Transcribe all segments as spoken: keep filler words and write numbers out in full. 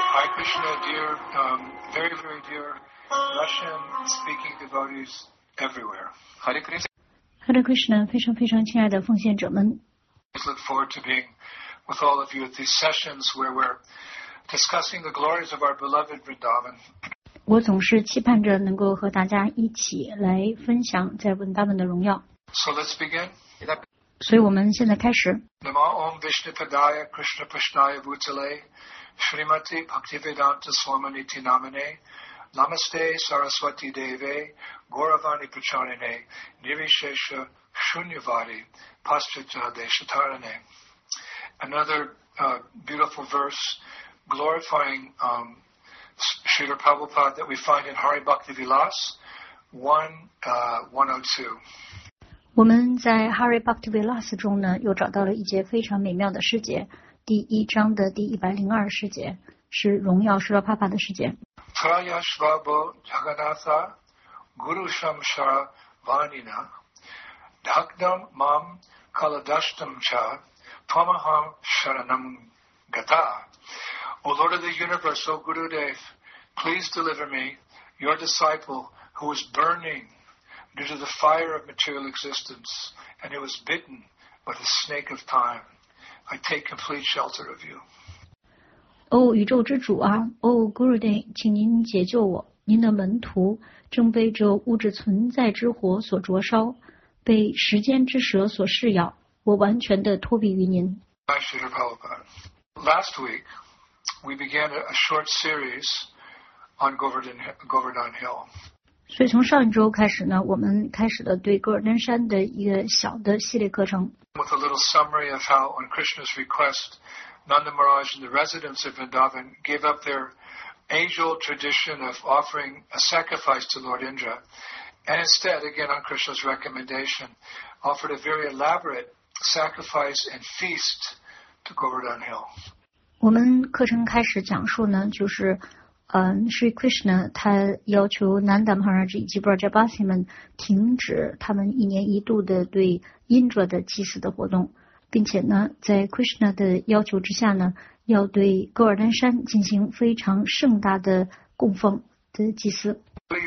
Hi Krishna, dear, um, very, very dear Russian-speaking devotees everywhere. Hare Krishna. Hare Krishna, 非常非常亲爱的奉献者们。 I look forward to being with all of you at these sessions where we're discussing the glories of our beloved Vrindavan. 我总是期盼着能够和大家一起来分享在文达文的荣耀。 So let's begin. 所以我们现在开始。 Namo Om Vishnupadaya Krishna Pashnaya Bhutale Srimati Bhaktivedanta Swaminiti Namane Namaste Saraswati Deve Gauravani Pracharine Nirvishesha Shunyavadi Paschata Deshatarane. Another uh, beautiful verse glorifying um, Srila Prabhupada that we find in Hari Bhakti Vilas one, uh, one oh two. 我们在 Hari Bhakti Vilas 中呢，又找到了一节非常美妙的诗节，第一章的第一百零二诗节，是荣耀施拉帕帕的诗节。 Traya Shvabo Jagannatha Guru Shamshara Vanina Dhakdam Mam Kaladashtam Cha Twamaham Sharanam Gata. O Lord of the universe, O Gurudev, please deliver me, your disciple, who was burning due to the fire of material existence, and who was bitten by the snake of time. I take complete shelter of you. 哦，宇宙之主啊，哦 Gurudev， 请您解救我，您的门徒正被这物质存在之火所灼烧，被时间之蛇所噬咬，我完全的托庇于您。 Last week, we began a short series on Govardhan, Govardhan Hill. 所以从上一周开始呢，我们开始了对戈尔登山的一个小的系列课程。 With a little summary of how, on Krishna's request, Nanda Maharaj and the residents of Vrindavan gave up their age-old tradition of offering a sacrifice to Lord Indra, and instead, again on Krishna's recommendation, offered a very elaborate sacrifice and feast to Govardhan Hill. 我们课程开始讲述呢，就是嗯 Sri Krishna 他要求 Nanda Maharaj 以及 Brajabasi 们停止他们一年一度的对 Indra 的祭祀的活动，并且呢，在 Krishna 的要求之下呢，要对戈尔登山进行非常盛大的供奉的祭祀。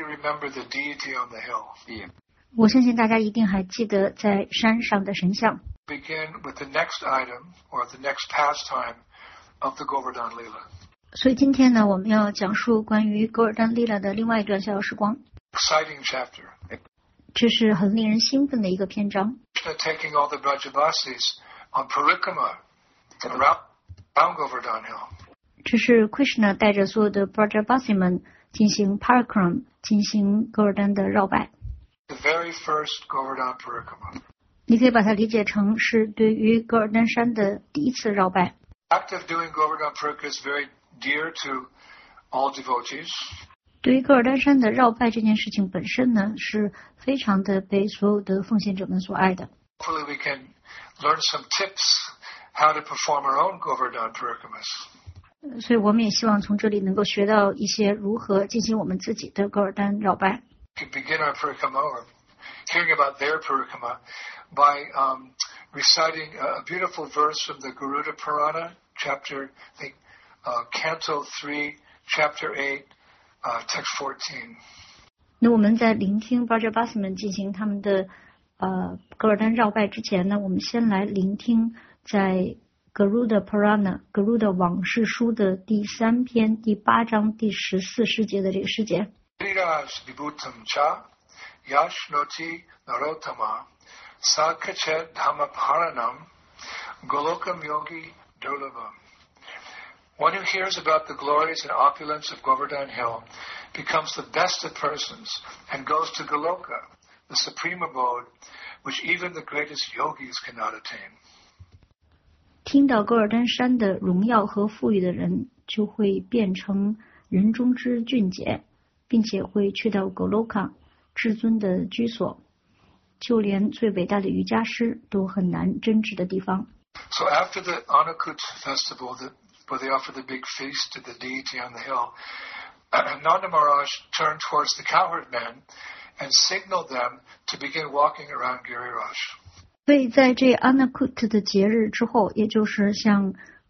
我相信大家一定还记得在山上的神像。 Begin with the next item or the next pastime of the Govardhan Lila. 所以今天呢，我们要讲述关于戈尔丹利拉的另外一段逍遥时光。 Exciting chapter. 这是很令人兴奋的一个篇章。 Taking all the Brajabasis on Parikrama around Govardhan Hill. 这是 Krishna 带着所有的 Brajabasi 们进行 Parikram 进行戈尔丹的绕拜。 The very first Govardhan Parikrama. 你可以把它理解成是对于戈尔丹山的第一次绕拜。 Act of doing Govardhan Parikrama is very dear to all devotees. 对于戈尔丹山的绕拜这件事情本身呢，是非常的被所有的奉献者们所爱的。 Hopefully we can learn some tips how to perform our own Govardhan Parikramas. 所以我们也希望从这里能够学到一些如何进行我们自己的戈尔丹绕拜。 We can begin our Parikrama or hearing about their Parikrama by um, reciting a beautiful verse from the Garuda Purana, chapter, I think, uh, Canto three, chapter eight, uh, text fourteen. 那我们在聆听 Brajabasi 们进行他们的呃戈尔丹绕拜之前呢，我们先来聆听在 Garuda Purana Garuda 往事书的第三篇第八章第十四诗节的这个诗节。 Yashnoti Narottama Sakachet Dhamaparanam Golokam Yogi Durlabham. One who hears about the glories and opulence of Govardhan Hill becomes the best of persons and goes to Goloka, the supreme abode, which even the greatest yogis cannot attain. 听到戈尔丹山的荣耀和富裕的人，就会变成人中之俊杰，并且会去到 Goloka至尊的居所，就连最伟大的瑜伽师都很难真知的地方。 So after the Annakut festival, the, where they offer the big feast to the deity on the hill, Nanda Maharaj turned towards the cowherd men and signaled them to begin walking around Giriraj. 所以在这 Annakut 的节日之后，也就是向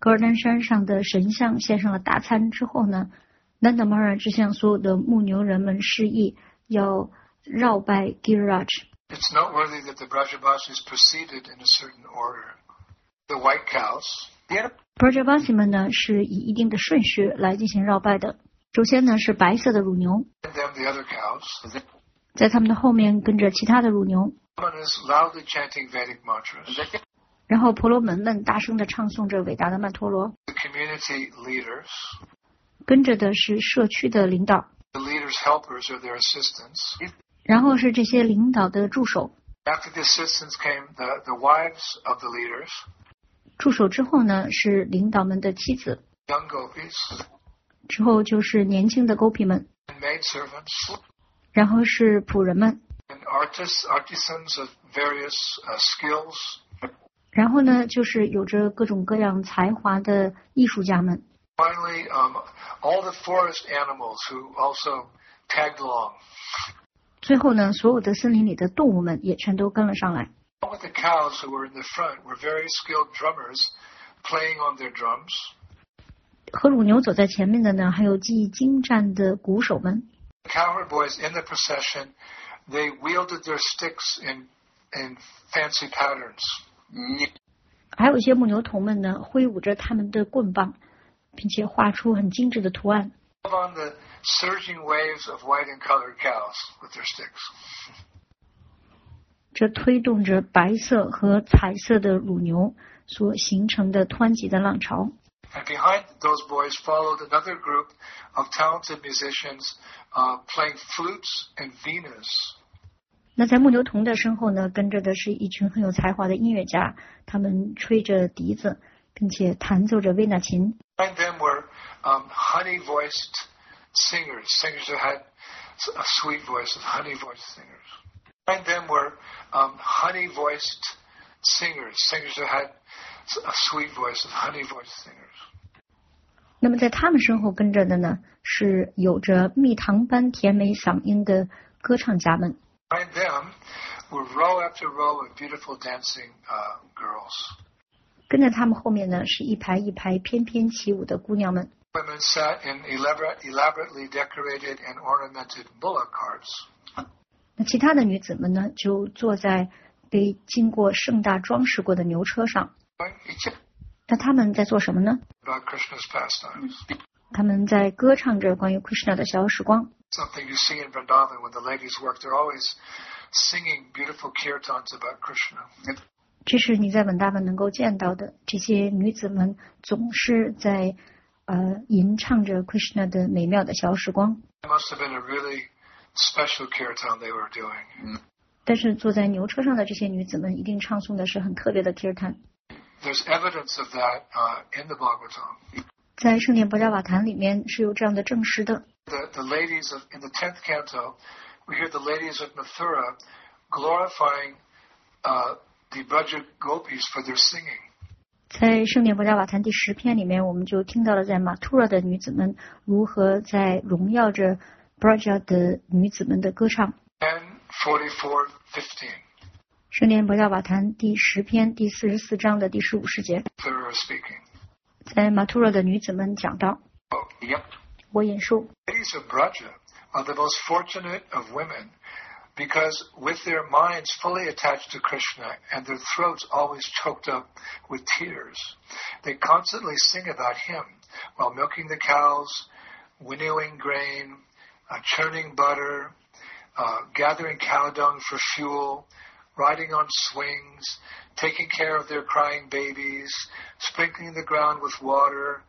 格尔丹山上的神像献上了大餐之后呢，南达马尔只向所有的牧牛人们示意要绕拜 Giriraj。 It's noteworthy that the Brajabasis proceeded in a certain order. The white cows. Brajabasi 们呢是以一定的顺序来进行绕拜的。首先呢是白色的乳牛， And then the other cows. 在他们的后面跟着其他的乳牛， Brahmanas loudly chanting Vedic mantras. 然后婆罗门们大声地唱诵着伟大的曼陀罗。 The community leaders. 跟着的是社区的领导， The leaders' helpers or their assistants. 然后是这些领导的助手。 After the assistants came the, the wives of the leaders, 助手之后呢是领导们的妻子， young gopis, 之后就是年轻的狗皮们， and maidservants, 然后是仆人们， and artists, artisans of various uh, skills. 然后呢就是有着各种各样才华的艺术家们。 Finally, um, all the forest animals who also tagged along. 最后呢，所有的森林里的动物们也全都跟了上来。 Along with the cows who were in the front were very skilled drummers playing on their drums. 和乳牛走在前面的呢，还有技艺精湛的鼓手们。 The cowherd boys in the procession, they wielded their sticks in, in fancy patterns. 还有一些牧牛童们呢，挥舞着他们的棍棒，并且画出很精致的图案。 On the surging waves of white and colored cows with their sticks. 这推动着白色和彩色的乳牛所形成的湍急的浪潮。 And behind those boys followed another group of talented musicians uh, playing flutes and venas. 那在牧牛童的身后呢，跟着的是一群很有才华的音乐家，他们吹着笛子，并且弹奏着维纳琴。 Behind them were um, honey-voiced singers, singers who had a sweet voice, honey-voiced singers. Behind them were um, honey-voiced singers, singers who had a sweet voice, honey-voiced singers. 那么在他们身后跟着的呢，是有着蜜糖般甜美嗓音的歌唱家们。 Behind them were row after row of beautiful dancing uh, girls. 跟在他们后面呢，是一排一排翩翩起舞的姑娘们。 Women sat in elaborate, elaborately decorated and ornamented bullock carts. 那其他的女子们呢，就坐在被经过盛大装饰过的牛车上。那他们在做什么呢？ About Krishna's pastimes. 他们在歌唱着关于 Krishna 的小时光。 Something you see in Vrindavan when the ladies work, they're always singing beautiful kirtans about Krishna. 这是你在文大文能够见到的，这些女子们总是在呃吟唱着 Krishna 的美妙的小时光。 It must have been a really special kirtan they were doing. 但是坐在牛车上的这些女子们一定唱诵的是很特别的 kirtan。 There's evidence of that uh, in the Bhagavatam. 在圣典博伽瓦坛里面是有这样的证实的。 The, the ladies of, in the tenth canto, we hear the ladies of Mathura glorifying uh, the Braja Gopis for their singing. 在圣典博伽瓦坛第十篇里面，我们就听到了在马图拉的女子们如何在荣耀着 Braja 的女子们的歌唱。 ten forty-four fifteen. 圣典博伽瓦坛第十篇第四十四章的第十五世节， Mathura speaking. 在马图拉的女子们讲到， Oh, yep. 我引述。 Ladies of Braja are the most fortunate of women because with their minds fully attached to Krishna and their throats always choked up with tears, they constantly sing about him while milking the cows, winnowing grain, uh, churning butter, uh, gathering cow dung for fuel, riding on swings, taking care of their crying babies, sprinkling the ground with water,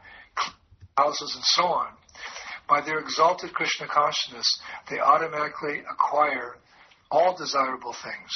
houses, and so on. By their exalted Krishna consciousness, they automatically acquire all desirable things.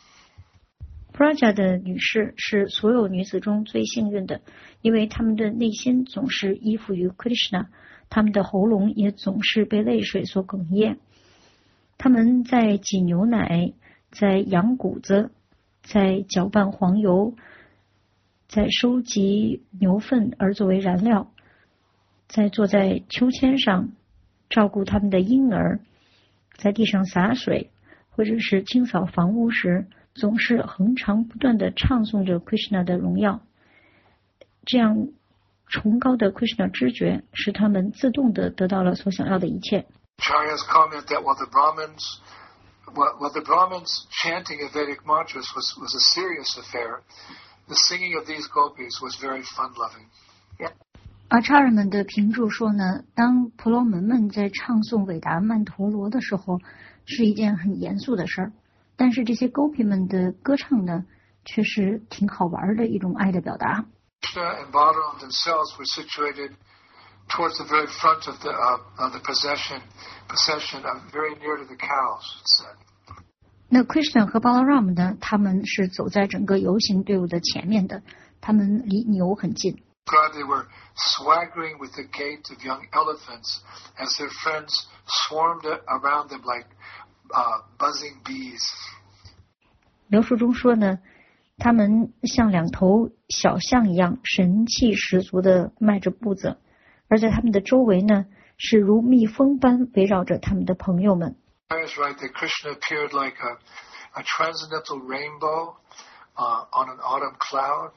Braja 的女士是所有女子中最幸运的，因为她们的内心总是依附于 Krishna， 她们的喉咙也总是被泪水所哽咽。她们在挤牛奶，在养谷子，在搅拌黄油，在收集牛粪而作为燃料，在坐在秋千上照顾他们的婴儿，在地上洒水，或者是清扫房屋时，总是恒长不断地唱诵着 Krishna 的荣耀。这样崇高的 Krishna 知觉，使他们自动的得到了所想要的一切。 Acharyas comment that while the Brahmins, while, while the Brahmins chanting of Vedic mantras was, was a serious affair, the singing of these gopis was very fun-loving. 阿查尔们的评注说呢，当婆罗门们在唱诵韦达曼陀罗的时候，是一件很严肃的事儿，但是这些勾皮们的歌唱呢，却是挺好玩的一种爱的表达。 Krishna and Balaram themselves were situated towards the very front of the, uh, of the procession, procession, uh, very near to the cows, it said. 那 Krishna 和 Balaram 呢，他们是走在整个游行队伍的前面的，他们离牛很近。 They were swaggering with the gait of young elephants as their friends swarmed around them like uh, buzzing bees. 描述中说呢，他们像两头小象一样神气十足的迈着步子，而在他们的周围呢，是如蜜蜂般围绕着他们的朋友们。 I was right that Krishna appeared like a, a transcendental rainbow uh, on an autumn cloud.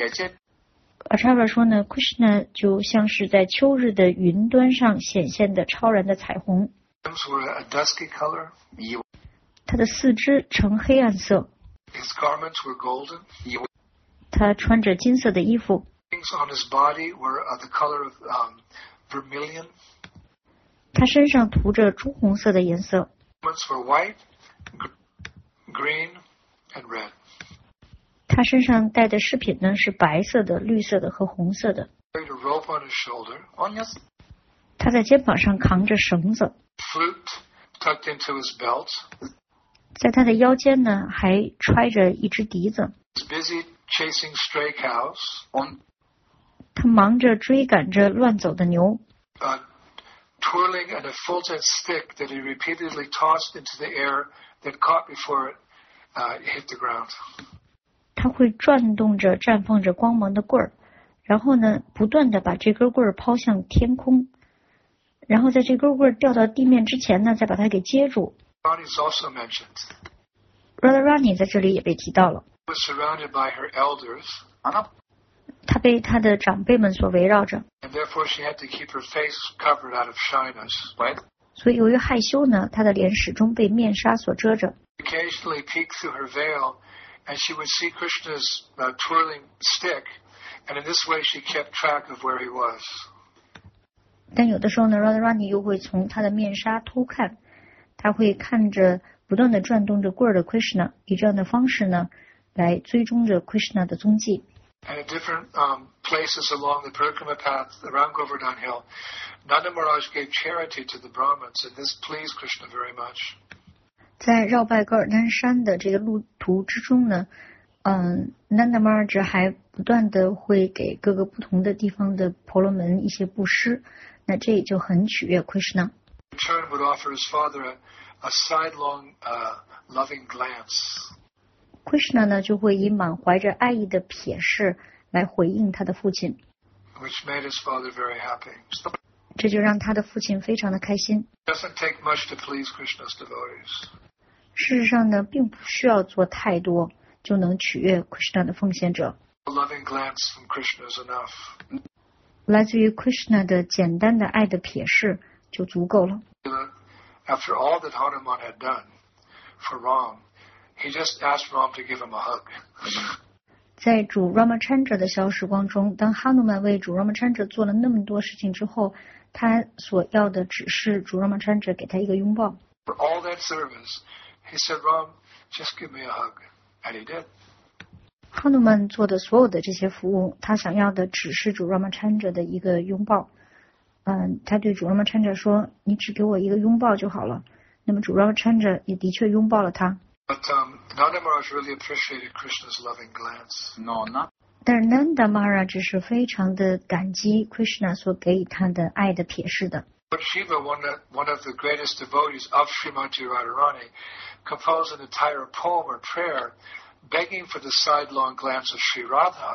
Acharya 说呢 ，Krishna 就像是在秋日的云端上显现的超然的彩虹。 Were a dusky color. 他的四肢呈黑暗色。 His garments were golden. 他穿着金色的衣服。 Things on his body were of the color of um, vermilion. 他身上涂着朱红色的颜色。 Garments were white, green, and red. 他身上带的饰品呢是白色的、绿色的和红色的。 Carried a rope on his shoulder. 他在肩膀上扛着绳子。 Flute tucked into his belt. 在他的腰间呢还揣着一只笛子。 He's busy chasing stray cows. 他忙着追赶着乱走的牛。 Uh, twirling at a full-set stick that he repeatedly tossed into the air that caught before it uh, hit the ground. 他会转动着绽放着光芒的棍儿，然后呢不断的把这根棍儿抛向天空，然后在这根棍儿掉到地面之前呢再把它给接住。 Radharani is also mentioned. Radharani 在这里也被提到了。 She was surrounded by her elders. 她被她的长辈们所围绕着。 And therefore she had to keep her face covered out of shyness. Right? 所以由于害羞呢，她的脸始终被面纱所遮着。 Occasionally peek through her veil, and she would see Krishna's uh, twirling stick, and in this way she kept track of where he was. 但有的时候呢 ，Radharani 又会从她的面纱偷看，她会看着不断的转动着棍儿的 Krishna， 以这样的方式呢，来追踪着 Krishna 的踪迹。 And at different um, places along the Parikrama path around Govardhan Hill, Nanda Maharaj gave charity to the Brahmins, and this pleased Krishna very much. 在绕拜戈尔丹山的这个路途之中呢，嗯 ，Nanda Maharaj 还不断的会给各个不同的地方的婆罗门一些布施，那这也就很取悦 Krishna。 In turn, would offer his father a, a sidelong, uh, loving glance. Krishna 呢就会以满怀着爱意的瞥视来回应他的父亲， which made his father very happy. 这就让他的父亲非常的开心。 It doesn't take much to please Krishna's devotees. 事实上呢，并不需要做太多就能取悦 Krishna 的奉献者。 A loving glance from Krishna is enough. 来自于 Krishna 的简单的爱的瞥视就足够了。 After all that Hanuman had done for Ram, he just asked Ram to give him a hug. 在主 Ramachandra 的小时光中，当哈努曼为主 Ramachandra 做了那么多事情之后，他所要的只是主 Ramachandra 给他一个拥抱。 For all that service, he said, Ram, just give me a hug. And he did. 哈努曼做的所有的这些服务，他想要的只是主 Ramachandra 的一个拥抱。嗯，他对主 Ramachandra 说：“你只给我一个拥抱就好了。”那么主 Ramachandra 也的确拥抱了他。 But um, Nanda Maharaj really appreciated Krishna's loving glance. No, not. 但是 Nanda Maharaj 是非常的感激 Krishna 所给予他的爱的瞥视的。 But Shiva, one of, one of the greatest devotees of Srimati Radharani, composed an entire poem or prayer begging for the sidelong glance of Sri Radha.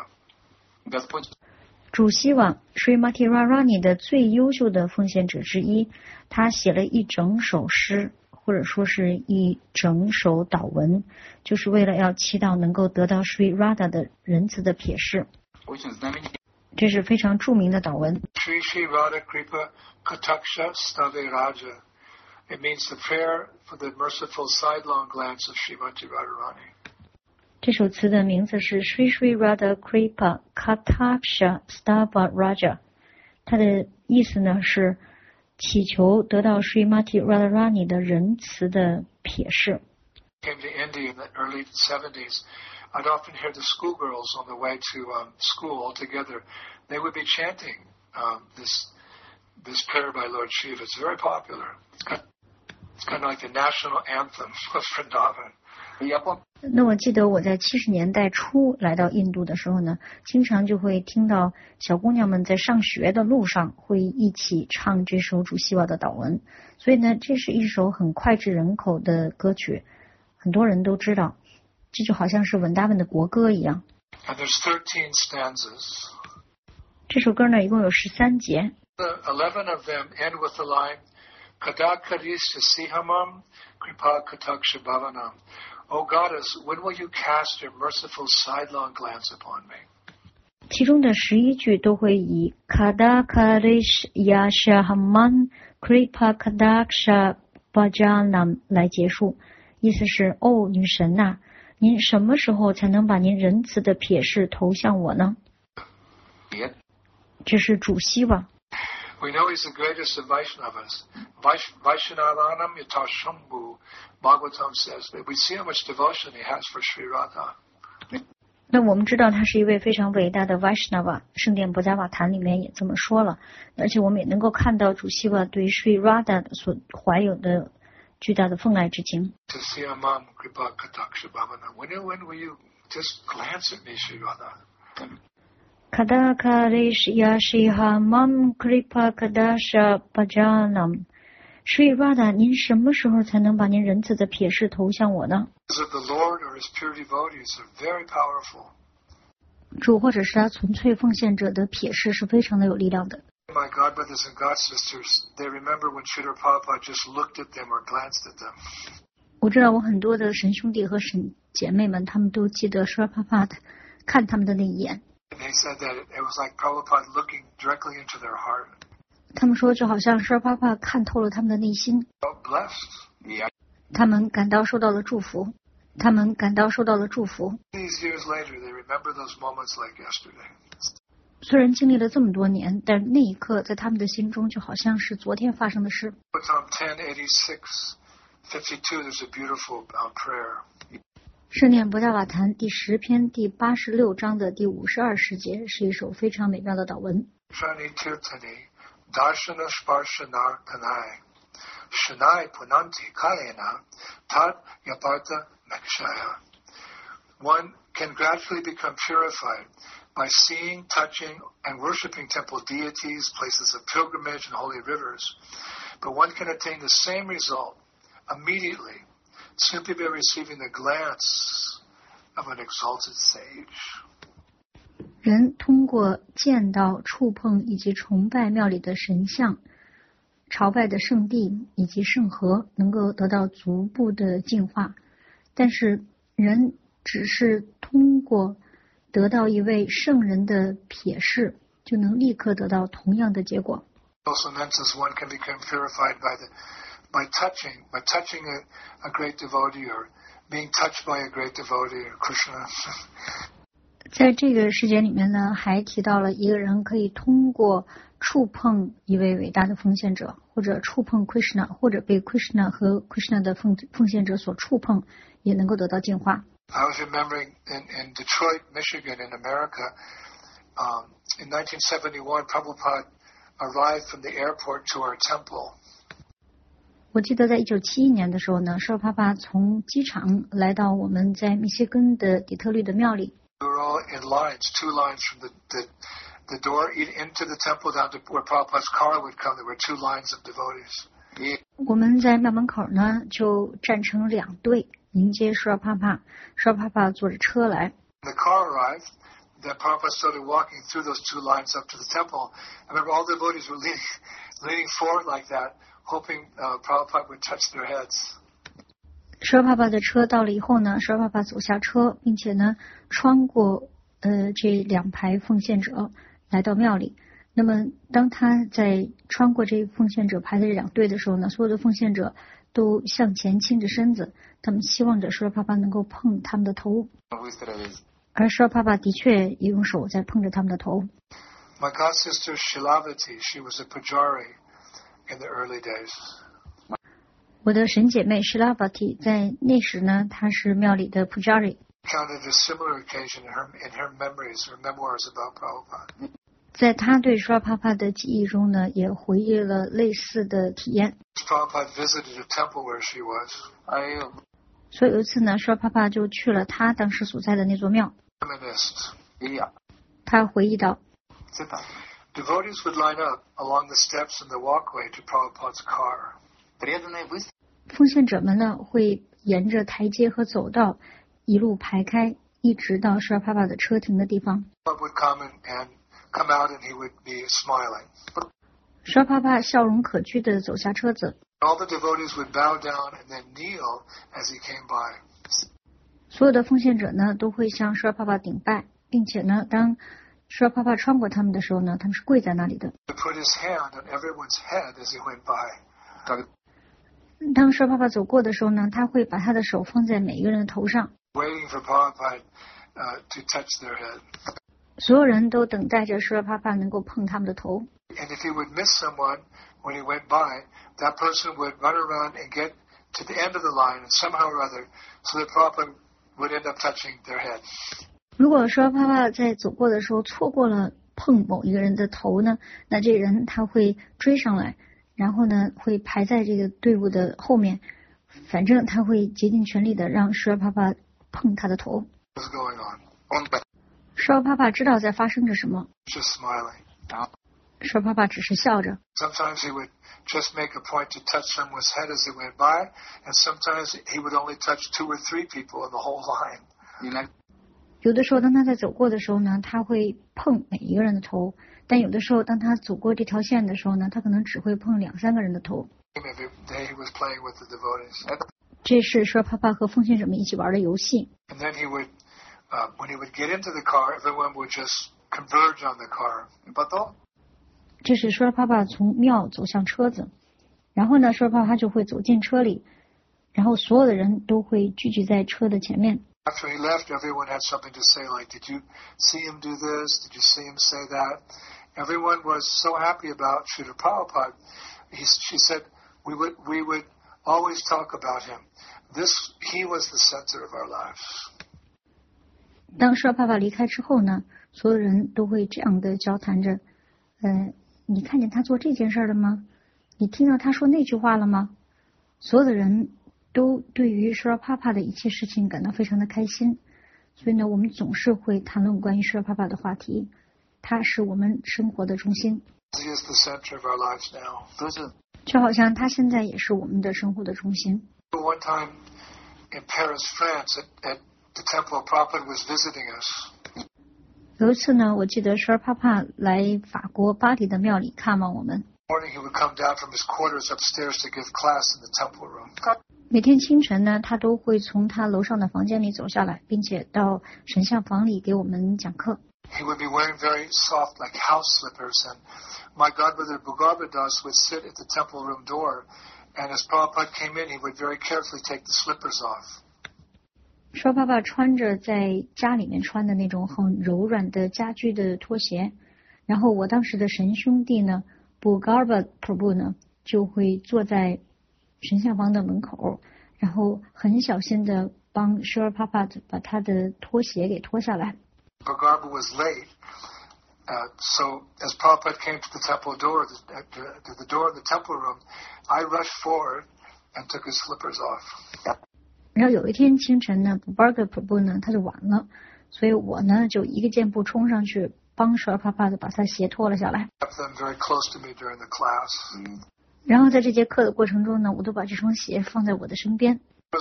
主希望 Srimati Radharani 的最优秀的奉献者之一，他写了一整首诗，或者说是一整首祷文，就是为了要祈祷能够得到 Sri Radha 的仁慈的瞥视。 这是非常著名的祷文。 Shri Shri Radha Kripa Kataksha Stave Raja. It means the prayer for the merciful sidelong glance of Srimati Radharani. 这首词的名字是 Shri Shri Radha Kripa Kataksha Stava Raja， 它的意思呢是祈求得到 Srimati Radharani 的仁慈的瞥视。 Came to India in the early seventies. I'd often hear the schoolgirls on the way to um, school all together. They would be chanting um, this this prayer by Lord Shiva. It's very popular. It's kind, it's kind of like the national anthem of Vrindavan. 那我记得我在七十年代初来到印度的时候呢，经常就会听到小姑娘们在上学的路上会一起唱这首主希瓦的祷文，所以呢，这是一首很脍炙人口的歌曲，很多人都知道，这就好像是稳达文的国歌一样。 And there's thirteen stanzas. 这首歌呢，一共有十三节。 The eleven of them end with the line, Kada Kadis Sihamam Kripa Kataksha Bhavanam. O Goddess, when will you cast your merciful sidelong glance upon me? 其中的十一句都会以 Kada Karish Yashahaman Kripa Kadaksha Bhajanam 来结束，意思是哦，女神呐、啊，您什么时候才能把您仁慈的瞥视投向我呢？ Yeah. 这是主希瓦。 We know he's the greatest of Vaishnavas. Vaishnavanam Yatashambhu, Bhagavatam says. We see how much devotion he has for Sri Radha. 那我们知道他是一位非常伟大的 Vaishnava， 圣殿博伽瓦坛里面也这么说了，而且我们也能够看到主希瓦对 Sri Radha 所怀有的巨大的奉爱之情。 To see a mom, Kripa Kataksha Bhavana. When, when will you just glance at me, Sri Radha? Kada Karish Yashihamam Kripa Kadasha Bhajanam. Sri Radha, 您什么时候才能把您仁慈的瞥视投向我呢？ The Lord or his pure devotees are very powerful. 主或者是他纯粹奉献者的瞥视是非常的有力量的。 My God brothers and God sisters, they remember when Srila Prabhupada just looked at them or glanced at them. 我知道我很多的神兄弟和神姐妹们，他们都记得 Srila Prabhupada 看他们的那一眼。 They said that it was like Prabhupada looking directly into their heart. 他们说就好像 Srila Prabhupada 看透了他们的内心。 So blessed. Yeah. 他们感到受到了祝福。他们感到受到了祝福。 These years later, they remember those moments like yesterday. 虽然经历了这么多年，但那一刻在他们的心中就好像是昨天发生的事。 Psalm ten eighty-six fifty-two, there's a beautiful um, prayer. 圣殿博伽瓦坛第十篇第八十六章的第五十二十节是一首非常美妙的祷文。 Shani tirtani darshana sparshanar kanai shanai punanti kayena tat yaparta mekshaya. One can gradually become purified by seeing, touching, and worshiping temple deities, places of pilgrimage, and holy rivers. But one can attain the same result immediately simply by receiving the glance of an exalted sage. 人通过见到、触碰以及崇拜庙里的神像、朝拜的圣地以及圣河，能够得到逐步的进化。但是人只是通过得到一位圣人的瞥视，就能立刻得到同样的结果。 Also meant as one can become purified by the by touching, by touching a, a great devotee or being touched by a great devotee or Krishna. 在这个世界里面呢，还提到了一个人可以通过触碰一位伟大的奉献者，或者触碰 Krishna， 或者被 Krishna 和 Krishna 的奉奉献者所触碰，也能够得到净化。 I was remembering in, in Detroit, Michigan, in America, um, in nineteen seventy-one, Prabhupada arrived from the airport to our temple. 我记得在一九七一年的时候呢，舍帕帕从机场来到我们在密歇根的底特律的庙里。 We were all in lines, two lines from the, the, the door into the temple down to where Prabhupada's car would come. There were two lines of devotees. Yeah. 我们在庙门口呢，就站成两队迎接舍帕帕。舍帕帕坐着车来。 The car arrived. Then Prabhupada started walking through those two lines up to the temple. I remember all the devotees were leaning, leaning forward like that, hoping uh, Prabhupada would touch their heads. 舍帕帕的车到了以后呢，舍帕帕走下车，并且呢，穿过呃这两排奉献者， 来到庙里。那么当他在穿过这奉献者排的这两队的时候呢，所有的奉献者都向前倾着身子，他们希望着舍帕帕能够碰他们的头，而舍帕帕的确也用手在碰着他们的头。 My god sister Shilavati, she was a pujari in the early days. 我的神姐妹 Shilavati 在那时呢，她是庙里的 pujari。 Counted a similar occasion in her in her memories, her memoirs about Prabhupada. 在她对舍帕帕的记忆中呢，也回忆了类似的体验。 Prabhupada visited a temple where she was. 所以有一次呢，舍帕帕就去了他当时所在的那座庙。他回忆到。 Devotees would line up along the steps and the walkway to Prabhupada's car. 奉献者们呢会沿着台阶和走道一路排开，一直到舍帕帕的车停的地方。 Would come and, and come out and he would be smiling. 舍帕帕笑容可掬地走下车子。 All the devotees would bow down and then kneel as he came by. 所有的奉献者呢都会向舍帕帕顶拜，并且呢当舍帕帕穿过他们的时候呢，他们是跪在那里的。当舍帕帕走过的时候呢，他会把他的手放在每一个人的头上。所有人都等待着舍帕帕能够碰他们的头。如果说帕帕在走过的时候错过了碰某一个人的头呢，那这人他会追上来，然后呢会排在这个队伍的后面，反正他会竭尽全力的让舍帕帕碰他的头。舍帕帕知道在发生着什么，舍帕帕只是笑着。 Sometimes he would just make a point to touch someone's head as he went by, and sometimes he would only touch two or three people in the whole line. 有的时候当他在走过的时候呢，他会碰每一个人的头，但有的时候当他走过这条线的时候呢，他可能只会碰两三个人的头。这是舍帕帕和奉献者们一起玩的游戏。 And then he would, uh, when he would get into the car, everyone would just converge on the car. 这是舍帕帕从庙走向车子，然后呢，舍帕帕就会走进车里，然后所有的人都会聚集在车的前面。 After he left, everyone had something to say, like, did you see him do this? Did you see him say that? Everyone was so happy about Srila Prabhupada. He, she said, we would, we would always talk about him. This, he was the center of our lives. 当舍帕帕离开之后呢，所有人都会这样的交谈着，呃，你看见他做这件事了吗？你听到他说那句话了吗？所有的人都对于舍帕帕的一切事情感到非常的开心，所以呢，我们总是会谈论关于舍帕帕的话题，他是我们生活的中心。 He is the center of our lives now. 就好像他现在也是我们的生活的中心。 One time in Paris, France, at, at the temple, Prabhupada was visiting us. 有一次呢，我记得舍帕帕来法国巴黎的庙里看望我们。 Morning, he would come down from his quarters upstairs to give class in the temple room. 每天清晨呢，他都会从他楼上的房间里走下来，并且到神像房里给我们讲课。 He would be wearing very soft, like house slippers, and my godmother Bhagavadas would sit at the temple room door, and as Prabhupada came in, he would very carefully take the slippers off. 舍帕帕穿着在家里面穿的那种很柔软的家居的拖鞋，然后我当时的神兄弟呢 Bhagavad Prabhu 呢就会坐在神像房的门口，然后很小心的帮舍帕帕把他的拖鞋给脱下来。 Bhagavad was late, uh, so as Prabhupada came to the temple door, the, to the door of the temple room, I rushed forward and took his slippers off. 然后有一天清晨呢 Bhagavad Prabhu 呢他就晚了，所以我呢就一个箭步冲上去帮舍帕帕的把他鞋脱了下来。然后在这节课的过程中呢，我都把这双鞋放在我的身边。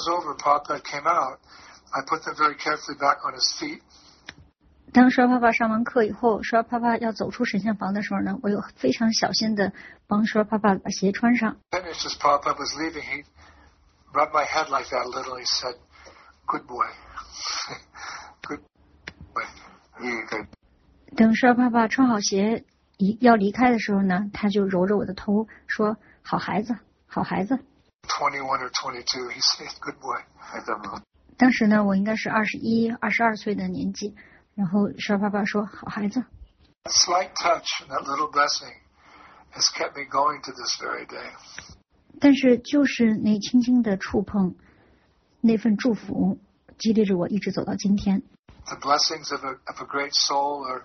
当舍帕帕上完课以后，舍帕帕要走出神像房的时候呢，我又非常小心的帮舍帕帕把鞋穿上。 Rubbed my head like that a little. He said, "Good boy, good boy." 等舍爸爸穿好鞋一要离开的时候呢，他就揉着我的头说：“好孩子，好孩子。” twenty-one or twenty-two, he said, "Good boy." 当时呢，我应该是二十一、二十二岁的年纪，然后舍爸爸说：“好孩子。” That slight touch and that little blessing has kept me going to this very day. 但是就是那轻轻的触碰，那份祝福，激励着我一直走到今天。 The blessings of a of a great soul are,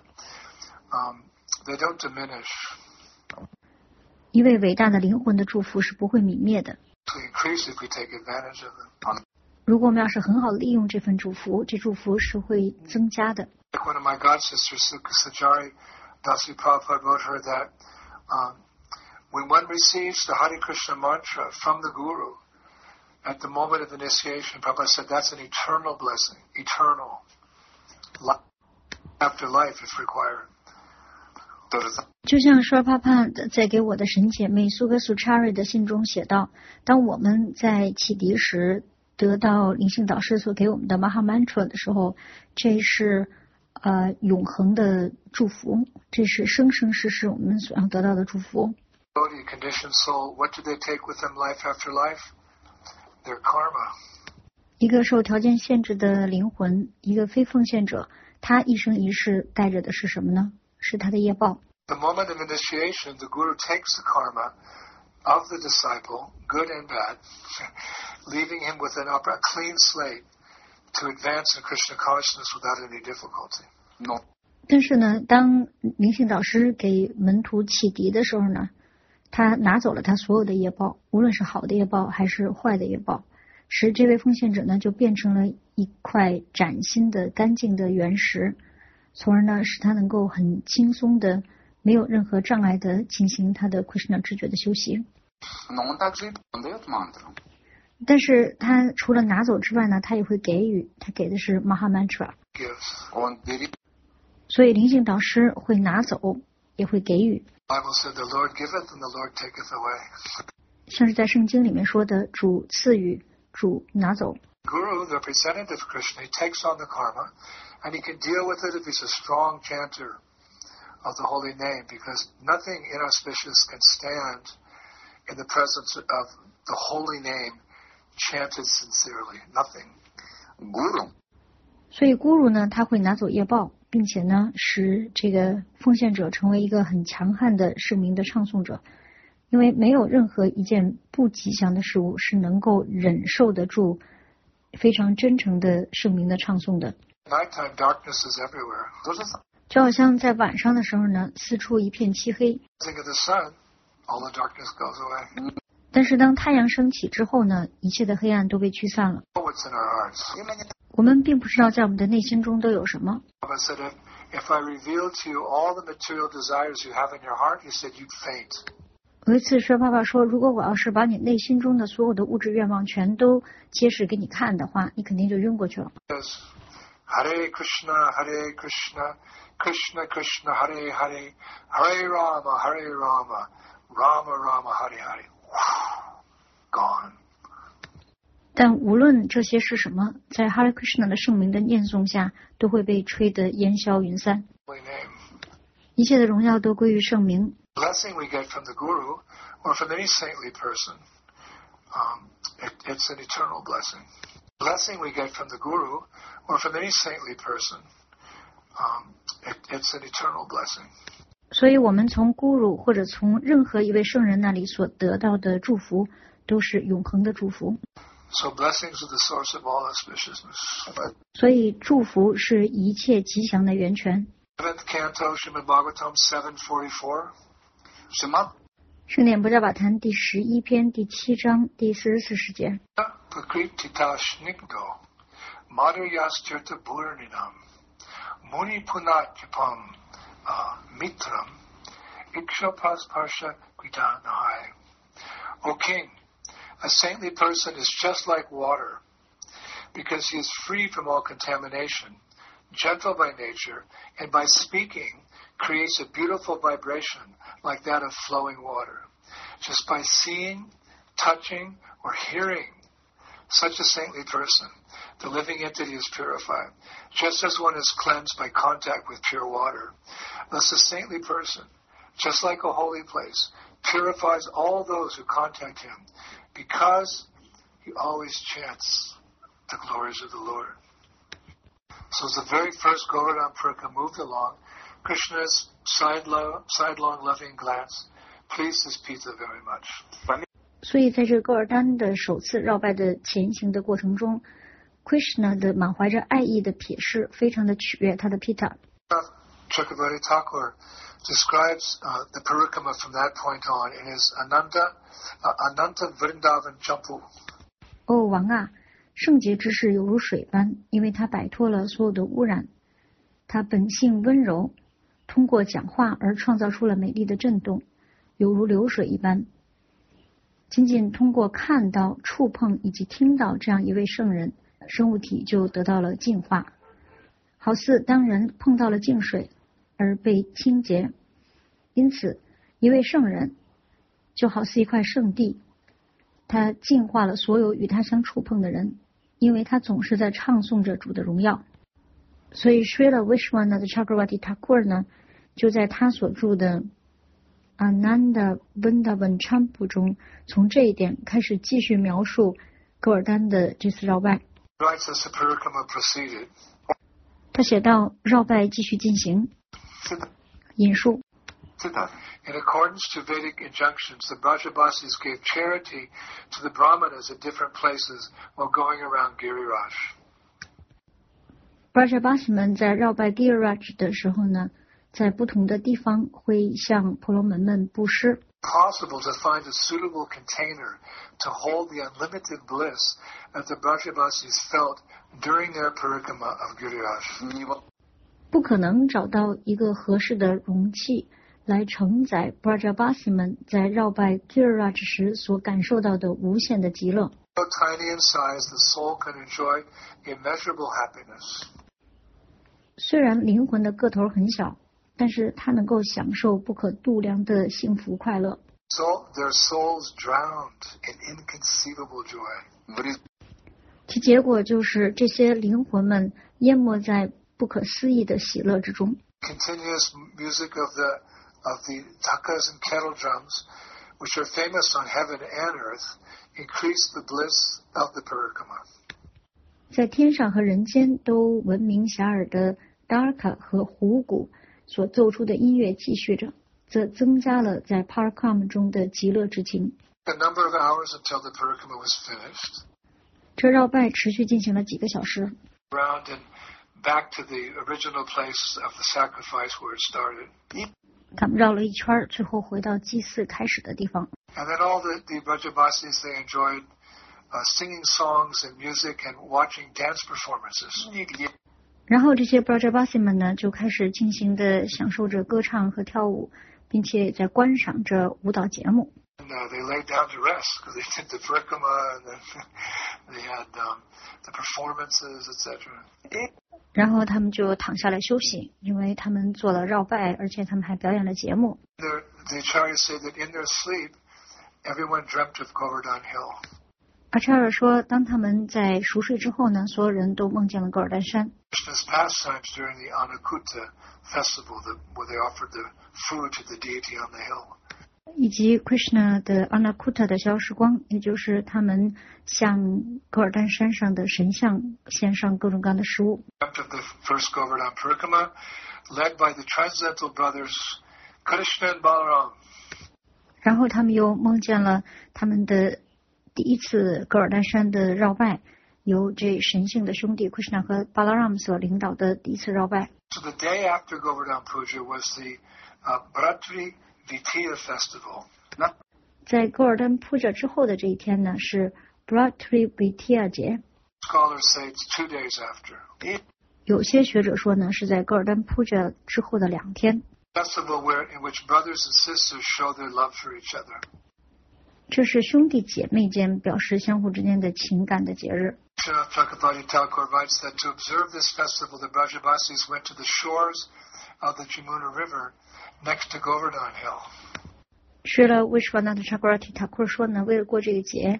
um, they don't diminish. 一位伟大的灵魂的祝福是不会泯灭的。 To increase if we take advantage of them. 如果我们要是很好利用这份祝福，这祝福是会增加的。 Like one of my god sisters, Sajari Dasi Prabhupada wrote her that um, when one receives the Hare Krishna mantra from the Guru at the moment of initiation, Prabhupada said that's an eternal blessing, eternal. Life after life if required. 就像舍帕帕在给我的神姐妹苏格苏查瑞的信中写道，当我们在启迪时得到灵性导师所给我们的 Maha Mantra 的时候，这是呃永恒的祝福，这是生生世世我们所要得到的祝福。 Conditioned soul, what do they take with them life after life? Their karma. 一个受条件限制的灵魂，一个非奉献者，他一生一世带着的是什么呢？是他的业报。 The moment of initiation, the Guru takes the karma of the disciple, good and bad, leaving him with an upright, clean slate to advance in Krishna consciousness without any difficulty. No. 但是呢，当灵性导师给门徒启迪的时候呢，他拿走了他所有的业报，无论是好的业报还是坏的业报，使这位奉献者呢就变成了一块崭新的、干净的原石，从而呢使他能够很轻松的、没有任何障碍的进行他的 Krishna 知觉的修习。但是他除了拿走之外呢，他也会给予，他给的是 Maha Mantra。所以灵性导师会拿走，也会给予。像是在圣经里面说的，主赐予，主拿走。 Guru, the representative of Krishna, he takes on the karma, and he can deal with it if he's a strong chanter of the holy name, because nothing inauspicious can stand in the presence of the holy name chanted sincerely. Nothing. Guru. 所以 Guru 呢，他会拿走业报，并且呢，使这个奉献者成为一个很强悍的圣名的唱诵者，因为没有任何一件不吉祥的事物是能够忍受得住非常真诚的圣名的唱诵的。 Nighttime darkness is everywhere. 就好像在晚上的时候呢，四处一片漆黑。 Think of the sun, all the darkness goes away. 但是当太阳升起之后呢，一切的黑暗都被驱散了。 What's in our hearts? 我们并不知道在我们的内心中都有什么。 I said, if, if I reveal to you all the material desires you have in your heart, you said you'd faint. 有一次说爸爸说，如果我要是把你内心中的所有的物质愿望全都揭示给你看的话，你肯定就晕过去了。 Hare Krishna, Hare Krishna, Krishna Krishna, Hare Hare, Hare Rama, Hare Rama, Rama Rama, Hare Hare. Gone. 但无论这些是什么，在 Hare Krishna 的圣名的念诵下，都会被吹得烟消云散。一切的荣耀都归于圣名。 Blessing we get from the Guru or from any saintly person, um, it, it's an eternal blessing. Blessing we get from the Guru or from any saintly person, um, it, it's an eternal blessing. 所以我们从 Guru 或者从任何一位圣人那里所得到的祝福，都是永恒的祝福。 So blessings are the source of all auspiciousness. 所以祝福是一切吉祥的源泉。 Seventh Canto, Srimad Bhagavatam seven forty-four. 什么？ 圣典不加把坛第十一篇第七章第四十四世节。 Prakrititas snigdo, madhuryastirtha burninam, muni punatyapam mitram, ikshapas parsha kritanahai. O king, a saintly person is just like water, because he is free from all contamination, gentle by nature, and by speaking creates a beautiful vibration like that of flowing water. Just by seeing, touching, or hearing such a saintly person, the living entity is purified, just as one is cleansed by contact with pure water. Thus a saintly person, just like a holy place, purifies all those who contact him, because he always chants the glories of the Lord. So as the very first Govardhan Purika moved along, Krishna's sidelong, sidelong loving glance pleased his Pita very much. 所以在这个噶尔丹的首次绕拜的前行的过程中， Krishna 的满怀着爱意的瞥视非常的取悦他的 Pita。 Chakravarti Thakur describes uh, the Parikama from that point on in his Ananta, uh, Ananta Vrindavan Champu. 哦，王啊，圣洁之事犹如水般，因为他摆脱了所有的污染，他本性温柔，通过讲话而创造出了美丽的震动，犹如流水一般。仅仅通过看到、触碰以及听到这样一位圣人，生物体就得到了净化，好似当人碰到了净水而被清洁。因此，一位圣人就好似一块圣地，他净化了所有与他相触碰的人，因为他总是在唱诵着主的荣耀。所以 Srila Vishwanath Chakravarti Thakur 呢，就在他所著的 Ananda Vrindavan Champu 中，从这一点开始继续描述噶尔丹的这次绕拜。他写道，绕拜继续进行。引述。 In accordance to Vedic injunctions, the Brajabasis gave charity to the Brahmanas at different places while going around Giriraj. Brajabasi 们在绕拜 Giriraj 的时候呢，在不同的地方会向婆罗门们布施。 Possible to find a suitable container to hold the unlimited bliss that the Brajabasis felt during their parikama of Giriraj. 不可能找到一个合适的容器来承载 Brajabasi 们在绕拜 Giriraj 时所感受到的无限的极乐。 So tiny in size, the soul can enjoy immeasurable happiness. 虽然灵魂的个头很小，但是它能够享受不可度量的幸福快乐。 So their souls drowned in inconceivable joy. 其结果就是这些灵魂们淹没在不可思议的喜乐之中。 Continuous music of the of the takas and kettle drums, which are famous on heaven and earth, increase the bliss of the parikama. 在天上和人间都闻名遐迩的 Dharka 和胡鼓所奏出的音乐继续着，则增加了在 Parikama 中的极乐之情。 A number of hours until the parikama was finished. 这绕拜持续进行了几个小时。 Round and back to the original place of the sacrifice where it started. 他们绕了一圈，最后回到祭祀开始的地方。 And then all the, the Brajabasis, they enjoyed uh, singing songs and music and watching dance performances. 然后这些 Brajabasi 们呢，就开始尽情的享受着歌唱和跳舞，并且在观赏着舞蹈节目。 And, uh, they laid down to rest because they did the parikama and then they had um, the performances, et cetera. 然后他们就躺下来休息，因为他们做了绕拜，而且他们还表演了节目。 The, the acharyas say that in their sleep, everyone dreamt of Govardhan Hill. 阿查尔说，当他们在熟睡之后呢，所有人都梦见了噶尔丹山。 Krishna's pastimes during the Annakuta festival, the, where they offered the food to the deity on the hill. 以及 Krishna 的 Annakuta 的消时光，也就是他们向噶尔丹山上的神像献上各种各样的食物。 Of the first Govardhan Parikama, led by the transcendental brothers Krishna and Balaram. 然后他们又梦见了他们的第一次噶尔丹山的绕拜，由这神性的兄弟 Krishna 和 Balaram 所领导的第一次绕拜。 So the day after Govardhan Puja was the uh, Bharatri Vitiya festival. 在噶尔丹 Puja 之后的这一天呢，是 Bharatri Vitiya 节。 Scholars say it's two days after. 有些学者说呢，是在噶尔丹 Puja 之后的两天。 Festival where in which brothers and sisters show their love for each other. 这是兄弟姐妹间表示相互之间的情感的节日。 Chakravarti Thakur writes that to observe this festival, the Brajabasis went to the shores of the Jamuna River next to Govardhan Hill. 是了 Vishwanath Chakravarti Thakur 说呢，为了过这个节，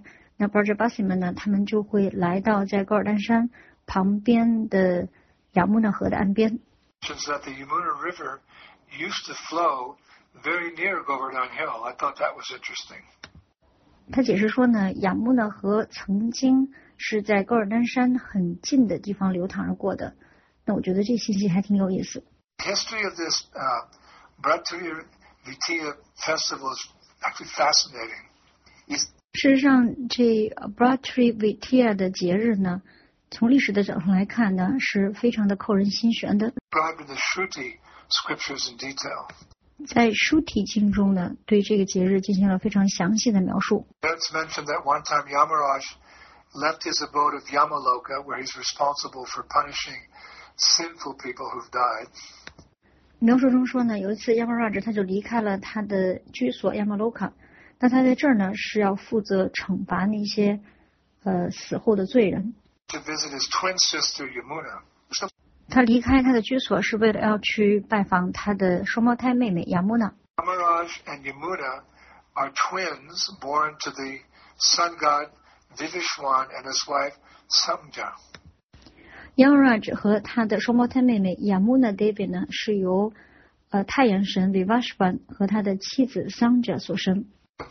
那 Brajabasi 们呢，他们就会来到在噶尔丹山旁边的雅穆纳河的岸边。 That the Yamuna River used to flow very near Govardhan Hill. I thought that was interesting. 他解释说呢，雅穆纳河曾经是在噶尔丹山很近的地方流淌而过的。那我觉得这信息还挺有意思。 History of this uh, Bharatiya Vitiya festival is actually fascinating. 事实上，这 Bharatiya Vitiya 的节日呢，从历史的角度来看呢，是非常的扣人心弦的。 Described in the Shruti scriptures in detail. 在书体经中呢，对这个节日进行了非常详细的描述。 It's mentioned that one time Yamaraj left his abode of Yamaloka, where he's responsible for punishing sinful people who've died. 描述中说呢，有一次 Yamaraj 他就离开了他的居所 Yamaloka， 那他在这儿呢是要负责惩罚那些呃死后的罪人。 To visit his twin sister Yamuna. 他离开他的居所是为了要去拜访他的双胞胎妹妹雅穆纳。 Yamaraj and Yamuna are twins born to the sun god Vivishwan and his wife Samja. Yamaraj 和他的双胞胎妹妹雅穆纳 Devi 呢，是由呃太阳神 Vivishwan 和他的妻子 Samja 所生，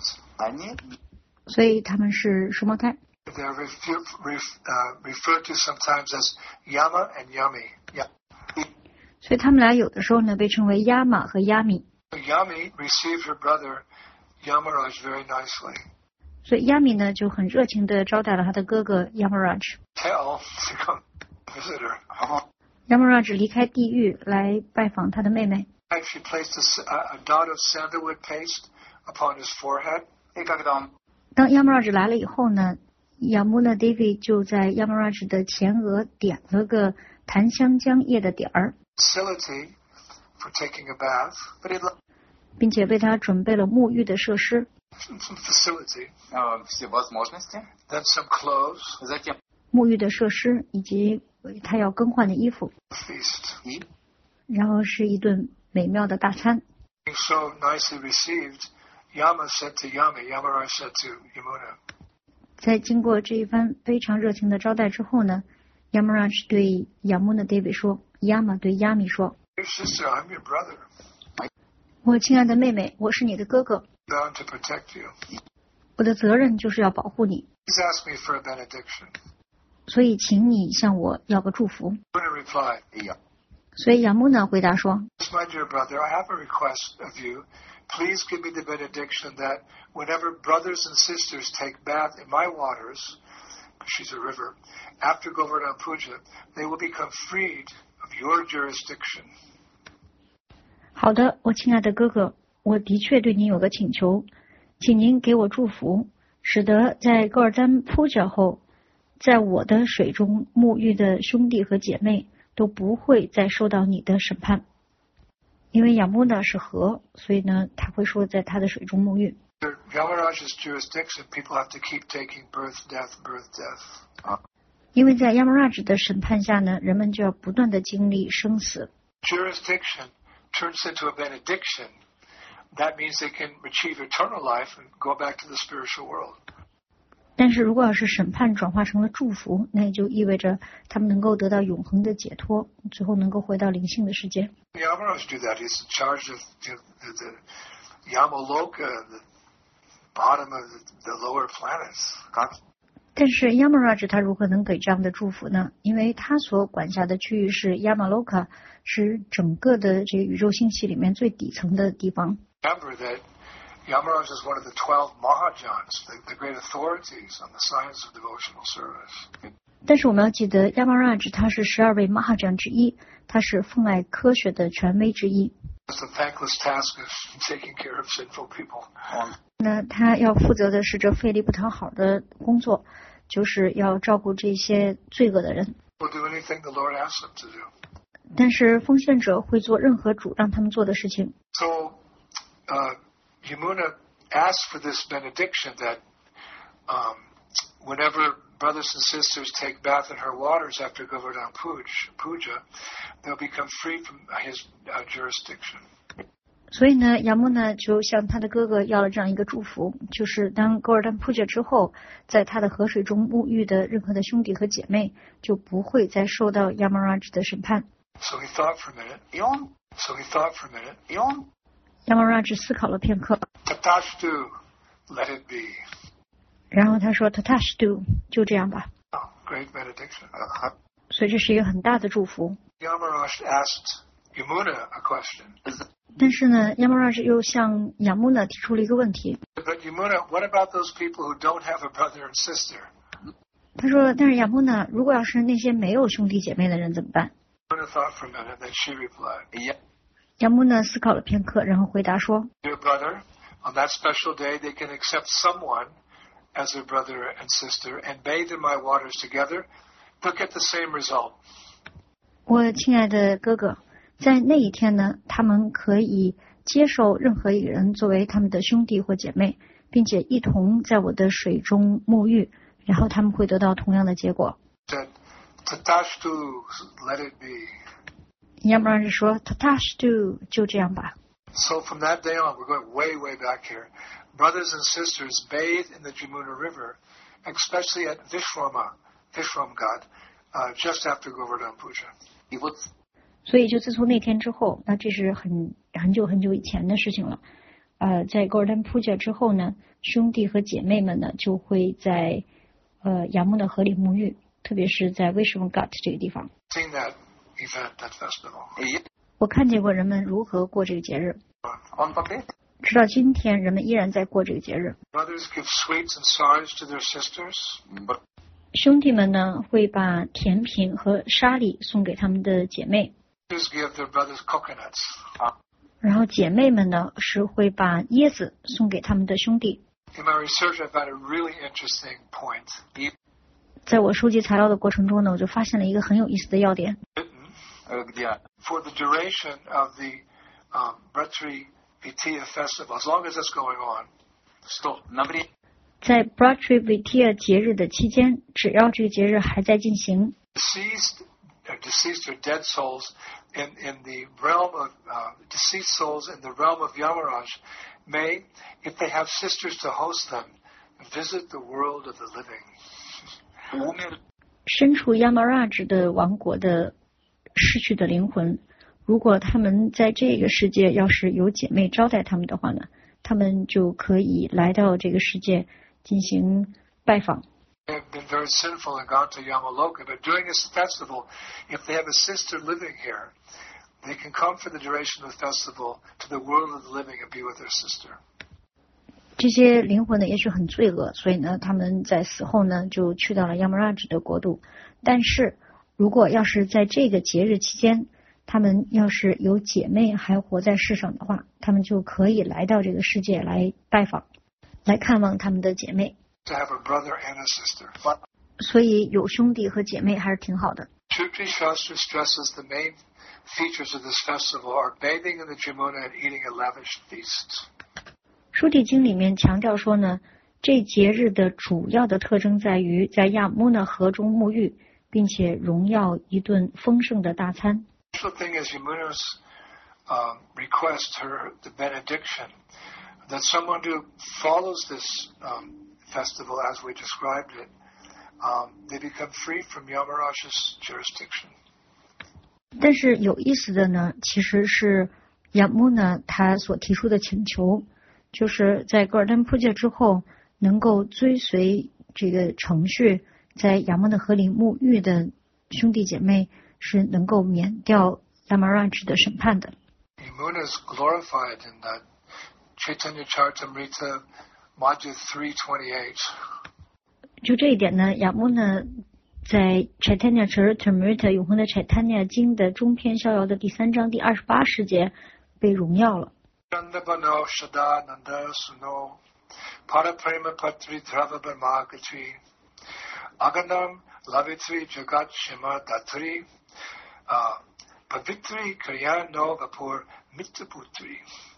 所以他们是双胞胎。 They're refer, ref, uh, referred to sometimes as Yama and Yami. Yeah. 所以他们俩有的时候呢被称为 Yama 和 Yami. Yami received her brother Yamaraj very nicely. 所以 Yami 呢就很热情地招待了他的哥哥 Yamaraj. Tell to come visit her. Yamaraj 离开地狱来拜访他的妹妹。 She placed a, a dot of sandalwood paste upon his forehead. 当 Yamaraj 来了以后呢，Yamuna Devi 就在 Yamaraj 的前额点了个檀香浆叶的点儿， Facility for taking a bath, 并且为他准备了沐浴的设施。 some facility, все возможности, then some clothes, затем 沐浴的设施以及他要更换的衣服， feast. и 然后是一顿美妙的大餐。 Being so nicely received, Yama said to Yami, Yamaraj said to Yamuna, 在经过这一番非常热情的招待之后呢， Yamaraj 对 Yamuna Devi 说， Yama 对 Yami 说， Your sister, I'm your brother, 我亲爱的妹妹，我是你的哥哥， bound to protect you. 我的责任就是要保护你， Please ask me for a benediction. 所以请你向我要个祝福。 Yamuna replied, 所以 Yamuna 回答说， My dear brother, I have a request of you. Please give me the benediction that whenever brothers and sisters take bath in my waters, she's a river, after Govardhan Puja, they will become freed of your jurisdiction. 好的，我亲爱的哥哥，我的确对您有个请求，请您给我祝福，使得在噶尔丹扑脚后，在我的水中沐浴的兄弟和姐妹都不会再受到你的审判。因为雅穆纳是河，所以呢，他会说在他的水中沐浴。 Yamaraj's jurisdiction, people have to keep taking birth, death, birth, death. 因为在 Yamaraj 的审判下呢，人们就要不断的经历生死。 Jurisdiction turns into a benediction. That means they can achieve eternal life and go back to the spiritual world. 但是如果要是审判转化成了祝福，那也就意味着他们能够得到永恒的解脱，最后能够回到灵性的世界。 Yamaraj do that. He's in charge of the, the, the Yamaloka, the bottom of the, the lower planets. 但是 Yamaraj 他如何能给这样的祝福呢？因为他所管辖的区域是 Yamaloka， 是整个的这个宇宙星系里面最底层的地方。 Remember that Yamaraj is one of the twelve Mahajans, the, the great authorities on the science of devotional service. 但是我们要记得 Yamaraj 他是十二位 Mahajan 之一，他是奉爱科学的权威之一。 It's the thankless task of taking care of sinful people. 那他要负责的是这费力不讨好的工作，就是要照顾这些罪恶的人。 Will do anything the Lord asks them to do. 但是奉献者会做任何主让他们做的事情。 So, uh, Yamuna asked for this benediction that um, whenever brothers and sisters take bath in her waters after Govardhan Puja, they'll become free from his uh, jurisdiction. 所以呢，雅穆呢就向他的哥哥要了这样一个祝福，就是当戈尔丹扑杰之后，在他的河水中沐浴的任何的兄弟和姐妹就不会再受到亚玛拉吉的审判。 So he thought for a minute. Yon. So he thought for a minute. Yon. 亚玛拉吉思考了片刻， Tatashtu, let it be. 然后他说 Tatashtu 就这样吧。 Oh, great benediction. Uh, 所以这是一个很大的祝福。 Yamaraj asked Yamuna a question. 但是呢，亚玛拉吉又向雅穆呢提出了一个问题。 But Yamuna, what about those people who don't have a brother and sister? 他说，但是雅穆呢，如果要是那些没有兄弟姐妹的人怎么办？ Yamuna thought for a minute, then she replied, yeah. 雅穆呢思考了片刻，然后回答说 Dear brother, on that special day they can accept someone as their brother and sister and bathe in my waters together. They'll get the same result. 我亲爱的哥哥，在那一天呢，他们可以接受任何一个人作为他们的兄弟或姐妹，并且一同在我的水中沐浴，然后他们会得到同样的结果。 Said, Tatashtu, let it be. 亚玛拉吉说 Tatashtu 就这样吧。 So from that day on, we're going way, way back here. Brothers and sisters bathe in the Jamuna River, especially at Vishrama, Vishram God, uh, just after Govardhan Puja. 所以就自从那天之后，那这是很很久很久以前的事情了。呃，在 Govardhan Puja 之后呢，兄弟和姐妹们呢就会在呃雅穆的河里沐浴，特别是在 Vishram God 这个地方。 Seen that event, that festival. 我看见过人们如何过这个节日， On puppet? 直到今天，人们依然在过这个节日。 Brothers give sweets and sorrows to their sisters. But 兄弟们呢会把甜品和沙粒送给他们的姐妹， Sisters give their brothers coconuts. 然后姐妹们呢是会把椰子送给他们的兄弟。 In my research, I found a really interesting point. 在我收集材料的过程中呢，我就发现了一个很有意思的要点。 uh, yeah. For the duration of the um, Bratri Vitiya festival, as long as it's going on, Stop. Nobody. 在 Bratri Vitiya 节日的期间，只要这个节日还在进行， deceased, uh, deceased or dead souls in, in the realm of uh, deceased souls in the realm of Yamaraj may, if they have sisters to host them, visit the world of the living. 身处亚玛拉吉的王国的逝去的灵魂，如果他们在这个世界要是有姐妹招待他们的话呢，他们就可以来到这个世界进行拜访。 They have been very sinful and gone to Yamaloka, but during this festival, if they have a sister living here, they can come for the duration of the festival to the world of the living and be with their sister. 这些灵魂呢，也许很罪恶，所以呢，他们在死后呢，就去到了亚玛拉吉的国度。但是如果要是在这个节日期间，他们要是有姐妹还活在世上的话，他们就可以来到这个世界来拜访，来看望他们的姐妹。 To have a brother and a sister. But 所以有兄弟和姐妹还是挺好的。 Shutri Shastra stresses the main features of this festival are bathing in the Jamuna and eating a lavish feast. 书地经里面强调说呢，这节日的主要的特征在于在亚穆纳河中沐浴，并且荣耀一顿丰盛的大餐。 The special thing is Yamuna's um, request, her the benediction, that someone who follows this um, festival as we described it, um, they become free from Yamaraj's jurisdiction. 但是有意思的呢，其实是亚穆纳他所提出的请求，就是在戈尔丹扑戒之后，能够追随这个程序，在亚穆纳河里沐浴的兄弟姐妹是能够免掉亚玛拉吉的审判的。 Yamuna is glorified in that Chaitanya Charitamrita Madhya three twenty-eight. 就这一点呢，亚穆纳在 Chaitanya Charitamrita 永恒的 Chaitanya 经的中篇逍遥的第三章第二十八世节被荣耀了。 Nandabano Shada Nanda Suno Paraprema Patri Dravabama Gatri Aganam Lavitri Jagat Shema Datri Pavitri Karyano Vapur Mittaputri.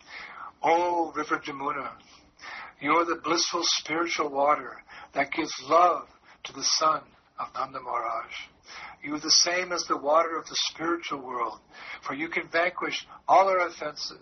O River Jamuna, you are the blissful spiritual water that gives love to the son of Nanda Maharaj. You are the same as the water of the spiritual world, for you can vanquish all our offenses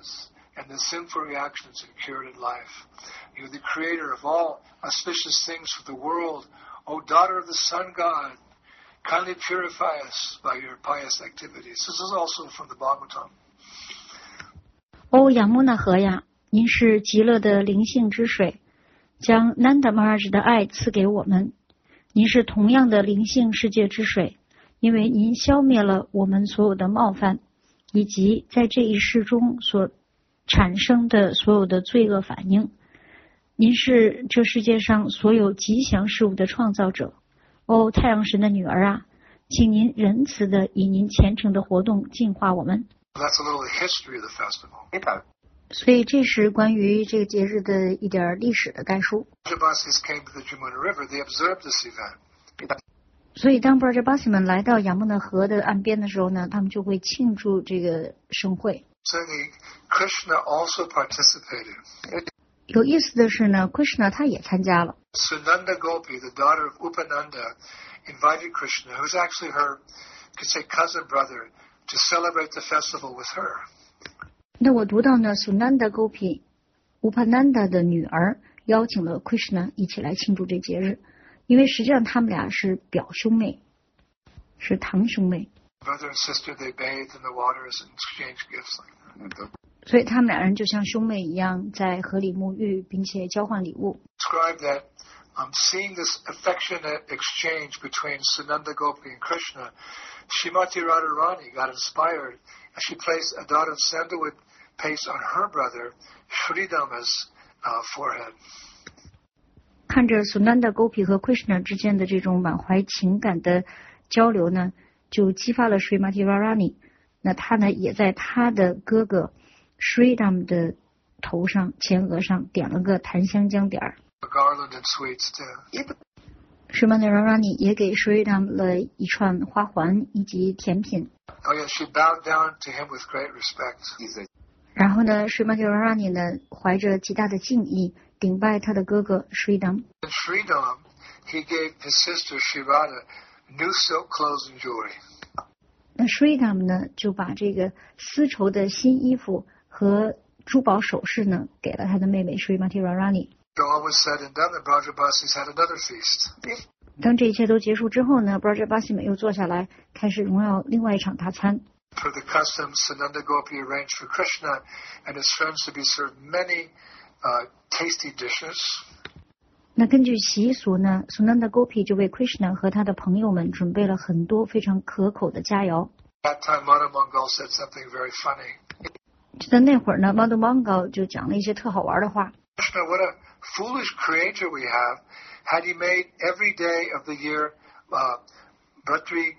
and the sinful reactions incurred in life. You are the creator of all auspicious things for the world. O daughter of the sun god, kindly purify us by your pious activities. This is also from the Bhagavatam. 哦，雅穆那河呀，您是极乐的灵性之水，将南达玛拉的爱赐给我们。您是同样的灵性世界之水，因为您消灭了我们所有的冒犯，以及在这一世中所产生的所有的罪恶反应。您是这世界上所有吉祥事物的创造者。哦，太阳神的女儿啊，请您仁慈的以您虔诚的活动净化我们。 That's a little history of the festival. 所以这是关于这个节日的一点历史的概述。 Brajabasis came to the Jamuna River. They observed this event. 所以当 Brajabasis 们来到雅穆那河的岸边的时候呢，他们就会庆祝这个盛会。 So Krishna also participated. 有意思的是呢 ，Krishna 他也参加了。 Sunanda Gopi, the daughter of Upananda, invited Krishna, who's actually her, could say, cousin brother, to celebrate the festival with her. 那我读到呢 ，Sunanda Gopi Upananda 的女儿邀请了 Krishna 一起来庆祝这节日，因为实际上他们俩是表兄妹，是堂兄妹。 Brother and sister, they bathed in the waters and exchanged gifts like that. 所以他们两人就像兄妹一样，在河里沐浴，并且交换礼物。 Describe that, um, seeing this affectionate exchange between Sunanda Gopi and Krishna, Srimati Radharani got inspired, and she placed a dot of sandalwood paste on her brother Sridhama's uh, forehead. 看着 Sunanda Gopi 和 Krishna 之间的这种满怀情感的交流呢，就激发了 Srimati Radharani。那他呢，也在他的哥哥 Sridham 的头上前额上点了个檀香浆点儿。 Garland and sweets too. Srimati Radharani 也给 Sridham 了一串花环以及甜品。 Oh yeah, she bowed down to him with great respect. 然后呢 Srimati Radharani 呢，怀着极大的敬意，顶拜他的哥哥 Sridham。 In Sridham, he gave his sister Shirada new silk clothes and jewelry. 那 Sridham 呢，就把这个丝绸的新衣服和珠宝首饰呢，给了他的妹妹 Srimati Radharani。 So all was said and done, the Brajabasis had another feast. 当这一切都结束之后呢 ，Brajabasis 们又坐下来，开始荣耀另外一场大餐。 Per the custom, Sunanda Gopi arranged for Krishna and his friends to be served many uh, tasty dishes. 那根据习俗呢 ，Sunanda Gopi 就为 Krishna 和他的朋友们准备了很多非常可口的佳肴。 That time, Madhu Mangal said something very funny. 就在那会儿呢 ，Madhu Mangal 就讲了一些特好玩的话。 Krishna, what a foolish creator we have! Had he made every day of the year uh, Bhartri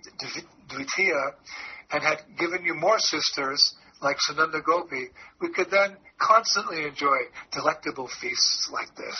Dvitiya and had given you more sisters like Sunanda Gopi, we could then constantly enjoy delectable feasts like this.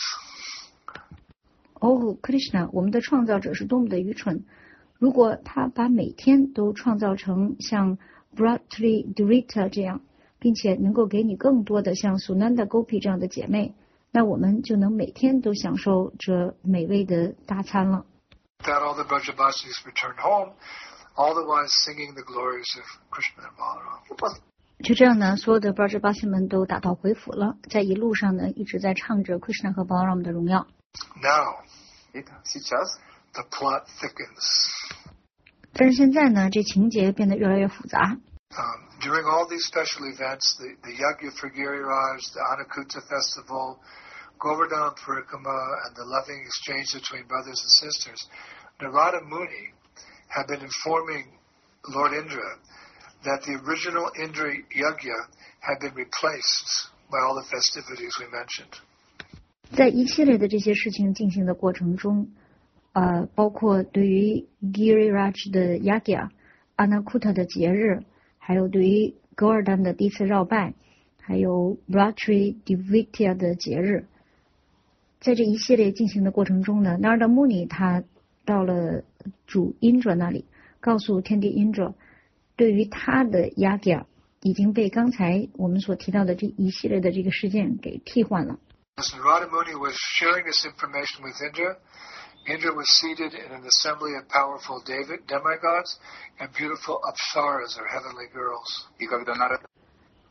哦 ，Krishna， 我们的创造者是多么的愚蠢！如果他把每天都创造成像 Bhartri Dvitiya 这样，并且能够给你更多的像 Sunanda Gopi 这样的姐妹，那我们就能每天都享受这美味的大餐了。 That all the Brajabasis returned home, all the while singing the glories of Krishna and Balaram. 就这样呢，所有的 Brajabasis 们都打道回府了，在一路上呢，一直在唱着 Krishna 和 Balaram 的荣耀。 Now, the plot thickens. 但是现在呢，这情节变得越来越复杂。 Um, during all these special events, the, the Yagya for Giriraj, the Anakuta festival, Govardhan Parikama, and the loving exchange between brothers and sisters, Narada Muni had been informing Lord Indra that the original Indra Yagya had been replaced by all the festivities we mentioned. 在一系列的这些事情进行的过程中，呃，包括对于 Giriraj 的 Yagya、Anakuta 的节日，还有对于 Govardhan 的第一次绕拜，还有 Bhartri Dvitiya 的节日，在这一系列进行的过程中呢 Narada Muni 他到了主 Indra 那里，告诉天帝 Indra， 对于他的 Yagya 已经被刚才我们所提到的这一系列的这个事件给替换了。 Narada Muni was sharing this information with Indra. Indra was seated in an assembly of powerful David, demigods and beautiful apsaras, or heavenly girls.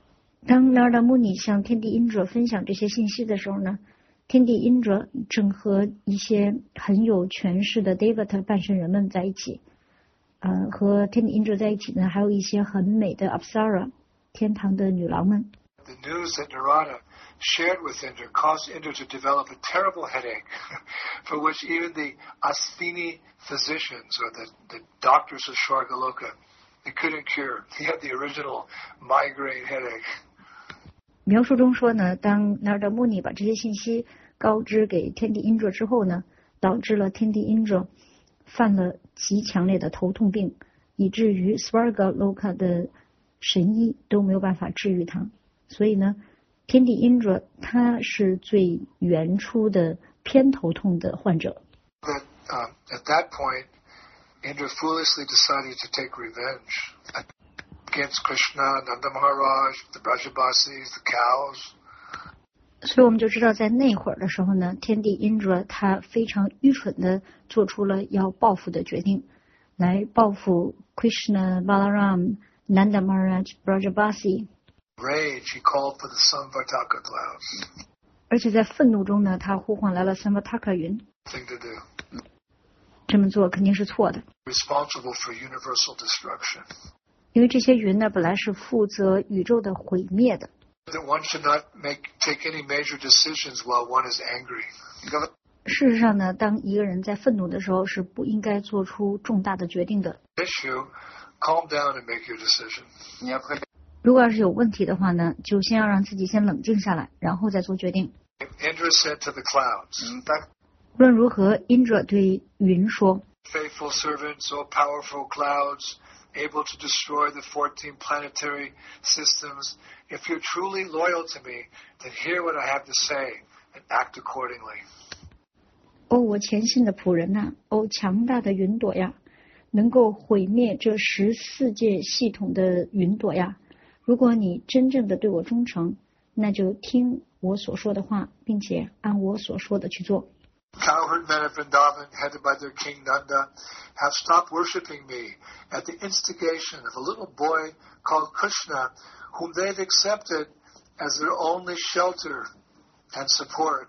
当纳尔达穆尼向天地因者分享这些信息的时候呢，天地因者正和一些很有权势的 Devata 半神人们在一起，呃，和天地因者在一起呢，还有一些很美的 Apsara 天堂的女郎们。 The news that Narada shared with Indra caused Indra to develop a terrible headache, for which even the Asthini physicians, or the, the doctors of Swargaloka, they couldn't cure. He had the original migraine headache. 描述中说呢，当纳尔达穆尼把这些信息告知给天地因者之后呢，导致了天地因者犯了极强烈的头痛病，以至于 Swargaloka 的神医都没有办法治愈他。所以呢，天地因者他是最原初的偏头痛的患者。 But, um, at that point, Indra foolishly decided to take revenge against Krishna, Nanda Maharaj, the Brajabasis, the cows. 所以我们就知道，在那会儿的时候呢，天地因者他非常愚蠢的做出了要报复的决定，来报复 Krishna, Balaram, Nanda Maharaj, Brajabasi. Rage, he called for the Samvartaka clouds. 而且在愤怒中呢，他呼唤来了 Samvartaka 云。 Thing to do. 这么做肯定是错的， Responsible for universal destruction. 因为这些云呢本来是负责宇宙的毁灭的。 That one should not make take any major decisions while one is angry. 事实上呢，当一个人在愤怒的时候，是不应该做出重大的决定的。 Issue, calm down and make your decision. 如果要是有问题的话呢，就先要让自己先冷静下来，然后再做决定。 Indra said to the clouds, 无论如何，因者对云说 faithful servants, O powerful clouds, able to destroy the fourteen planetary systems, if you're truly loyal to me, then hear what I have to say and act accordingly. 哦，我虔信的仆人呐、啊，哦，强大的云朵呀，能够毁灭这十四界系统的云朵呀，如果你真正的对我忠诚，那就听我所说的话，并且按我所说的去做。 Cowherd men of Vrindavan, headed by their king Nanda, have stopped worshipping me at the instigation of a little boy called Krishna, whom they've accepted as their only shelter and support.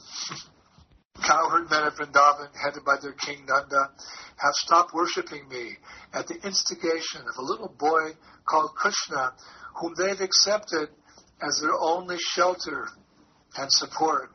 Cowherd men of Vrindavan, headed by their king Nanda, have stopped worshipping me at the instigation of a little boy called Krishna, whom they've accepted as their only shelter and support.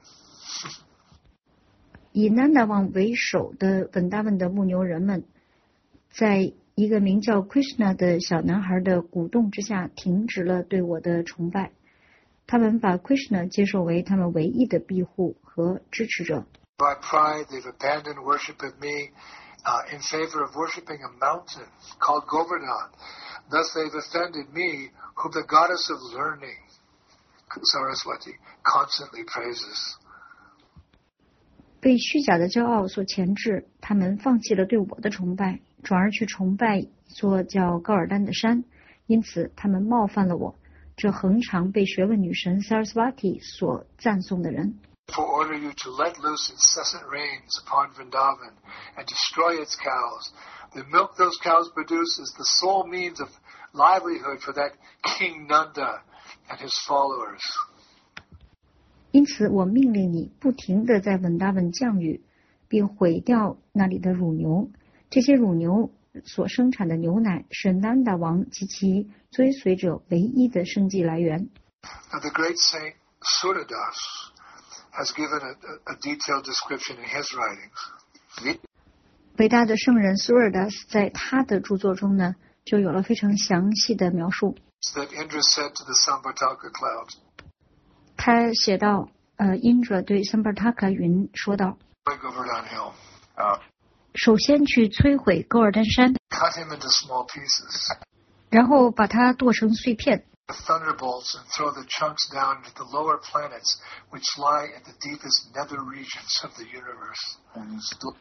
以南达王为首的本大问的牧牛人们，在一个名叫 Krishna 的小男孩的鼓动之下，停止了对我的崇拜。他们把 Krishna 接受为他们唯一的庇护和支持者。 By pride, they've abandoned worship of me uh, in favor of worshiping a mountain called Govardhan. Thus, they've offended me, whom the goddess of learning, Saraswati, constantly praises. 被虚假的骄傲所钳制，他们放弃了对我的崇拜，转而去崇拜一座叫高尔丹的山，因此他们冒犯了我，这恒常被学问女神 Saraswati 所赞颂的人。 For order you to let loose incessant rains upon Vrindavan and destroy its cows. The milk those cows produce is the sole means of livelihood for that King Nanda and his followers. 因此我命令你不停地在文达文降雨，并毁掉那里的乳牛。这些乳牛所生产的牛奶是南达王及其追随者唯一的生计来源。 Now the great saint Suradas has given a, a detailed description in his writings. 伟大的圣人苏尔达斯在他的著作中呢，就有了非常详细的描述。 That Indra said to the Samvartaka clouds. 他写道，呃，因着对桑巴塔卡云说道， Govardhan Hill. Uh, 首先去摧毁戈尔丹山， cut him into small pieces. 然后把它剁成碎片， Thunderbolts and throw the chunks down into the lower planets, which lie at the deepest nether regions of the universe.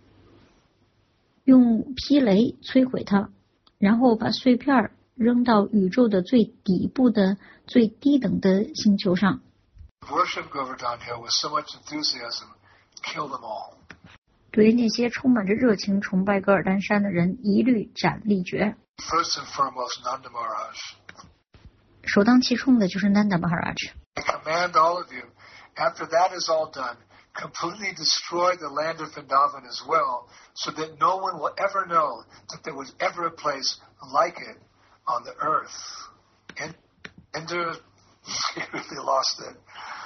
用霹雷摧毁它，然后把碎片扔到宇宙的最底部的最低等的星球上。 Worship Govardhan Hill with so much enthusiasm, kill them all. 对于那些充满着热情崇拜戈尔丹山的人，一律斩立决。 First and foremost, Nanda Maharaj. 首当其冲的就是 Nanda Maharaj。 I command all of you, after that is all done, completely destroy the land of Vrindavan as well, so that no one will ever know that there was ever a place like it on the earth. And Indra really lost it.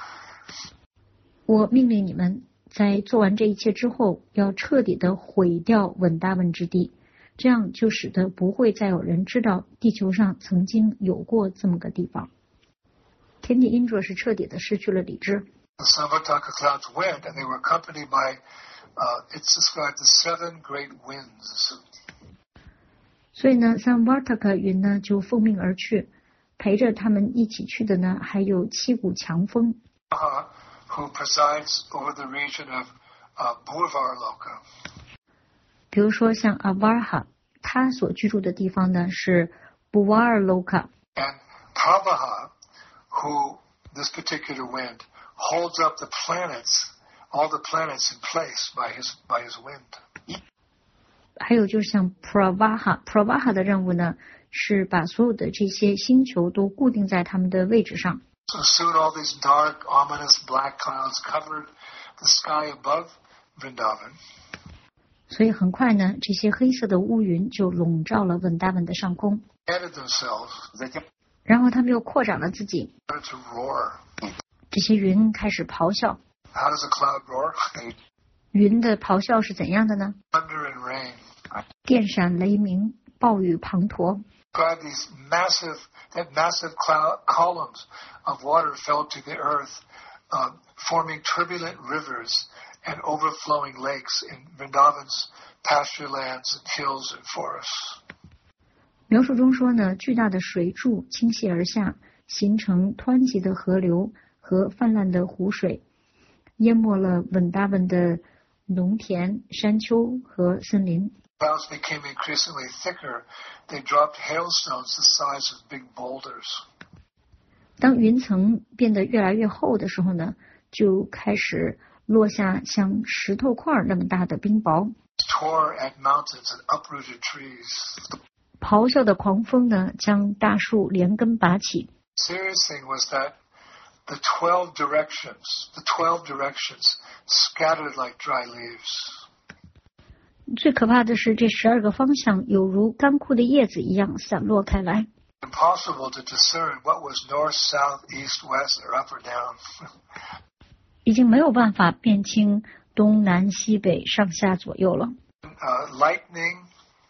我命令你们在做完这一切之后，要彻底的毁掉稳达文之地，这样就使得不会再有人知道地球上曾经有过这么个地方。天帝因卓是彻底的失去了理智。 The Samvartaka clouds went, and they were accompanied by, uh, it's described as seven great winds. 所以呢 Samvartaka 云呢就奉命而去，陪着他们一起去的呢还有七股强风。 Uh, who presides over the region of uh, Bhurvarloka. 比如说像 Avarha， 他所居住的地方呢是 Bhuvarloka。 And Pravaha, who this particular wind holds up the planets, all the planets in place by his by his wind. 还有就是像 Pravaha， Pravaha 的任务呢是把所有的这些星球都固定在他们的位置上。 So soon all these dark, ominous black clouds covered the sky above Vrindavan. 所以很快呢，这些黑色的乌云就笼罩了稳达文的上空。 Added themselves. 然后他们又扩展了自己。 To roar. 这些云开始咆哮。 How does a cloud roar? 云的咆哮是怎样的呢？ Thunder and rain. 电闪雷鸣，暴雨滂沱。 Describe these massive, that massive cloud, columns of water fell to the earth, uh, forming turbulent rivers and overflowing lakes in Vrindavan's pasture lands and hills and forests. 描述中说呢，巨大的水柱倾泻而下，形成湍急的河流和泛滥的湖水，淹没了稳达文的农田、山丘和森林。 Clouds became increasingly thicker. They dropped hailstones the size of big boulders. 当云层变得越来越厚的时候呢，就开始落下像石头块那么大的冰雹。 Tore at mountains and uprooted trees. 咆哮的狂风呢，将大树连根拔起。 Serious thing was that the twelve directions, the twelve directions scattered like dry leaves. 最可怕的是，这十二个方向有如干枯的叶子一样散落开来。 Impossible to discern what was north, south, east, west, or up or down. 已经没有办法辨清东南西北上下左右了。 Uh, lightning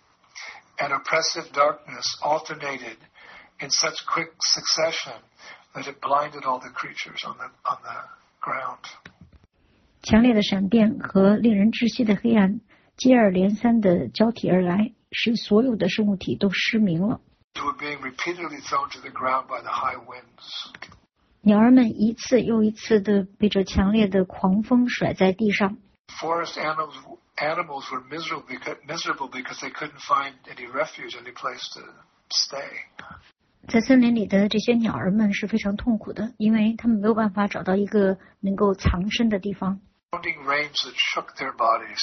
and oppressive darkness alternated in such quick succession that it blinded all the creatures on the on the ground. 强烈的闪电和令人窒息的黑暗接二连三的交替而来，使所有的生物体都失明了。 They were being repeatedly thrown to the ground by the high winds. 鸟儿们一次又一次的被这强烈的狂风甩在地上。 Forest animals animals were miserable because, miserable because they couldn't find any refuge, any place to stay. 在森林里的这些鸟儿们是非常痛苦的，因为他们没有办法找到一个能够藏身的地方。 Pounding rains that shook their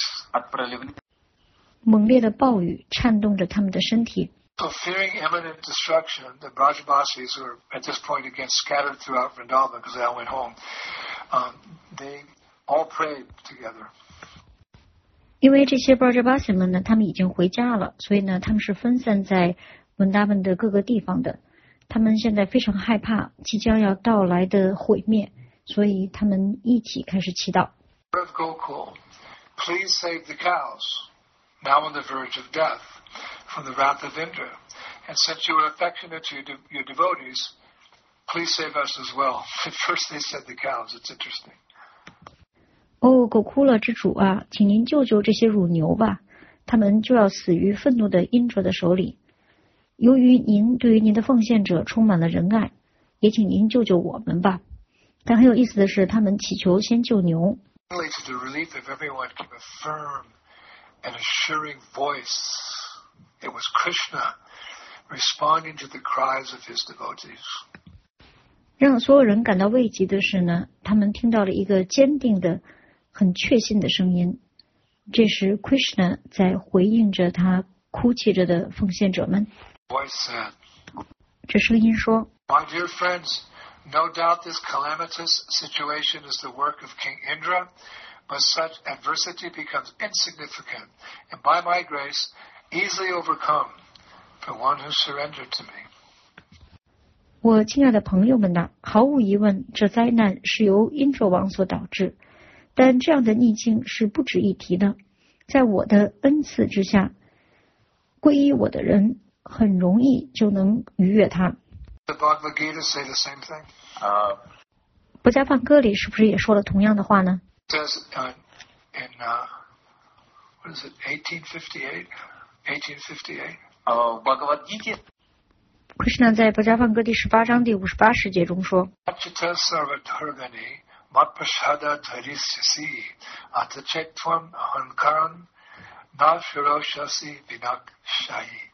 bodies. 猛烈的暴雨颤动着他们的身体。 So fearing imminent destruction, the Brajabasis, who were at this point again scattered throughout Vrindavan because they all went home, um, they all prayed together. 因为这些 Brajabasi 们呢，他们已经回家了，所以呢，他们是分散在文达文的各个地方的。他们现在非常害怕即将要到来的毁灭，所以他们一起开始祈祷。 Of Gokul, please save the cows, now on the verge of death, from the wrath of Indra. And since you are affectionate to your, de- your devotees, please save us as well. At first they said the cows. It's interesting. 哦，狗哭了之主啊，请您救救这些乳牛吧，他们就要死于愤怒的阴卓的手里。由于您对于您的奉献者充满了仁爱，也请您救救我们吧。但很有意思的是，他们祈求先救牛。 Finally, to the relief of everyone came a firm and assuring voice. It was Krishna responding to the cries of his devotees. 让所有人感到慰藉的是呢，他们听到了一个坚定的、很确信的声音，这是 Krishna 在回应着他哭泣着的奉献者们。 Voice said, 这声音说 My dear friends, no doubt this calamitous situation is the work of King Indra, but such adversity becomes insignificant, and by my grace, easily overcome for one who surrendered to me. 我亲爱的朋友们呐，毫无疑问，这灾难是由因着王所导致，但这样的逆境是不值一提的。在我的恩赐之下，皈依我的人很容易就能逾越它。 The Bhagavad Gita say the same thing. Uh, 不加梵歌里是不是也说了同样的话呢？ It says uh, in uh, what is it, eighteen fifty-eight? eighteen fifty-eight. uh, Bhagavad Gita. Krishna 在不加梵歌第十八章第五十八世节中说 Achita sarvatargani matpashada dharisyasi atachetvam ahankaran na shiroshasi vinak shayi.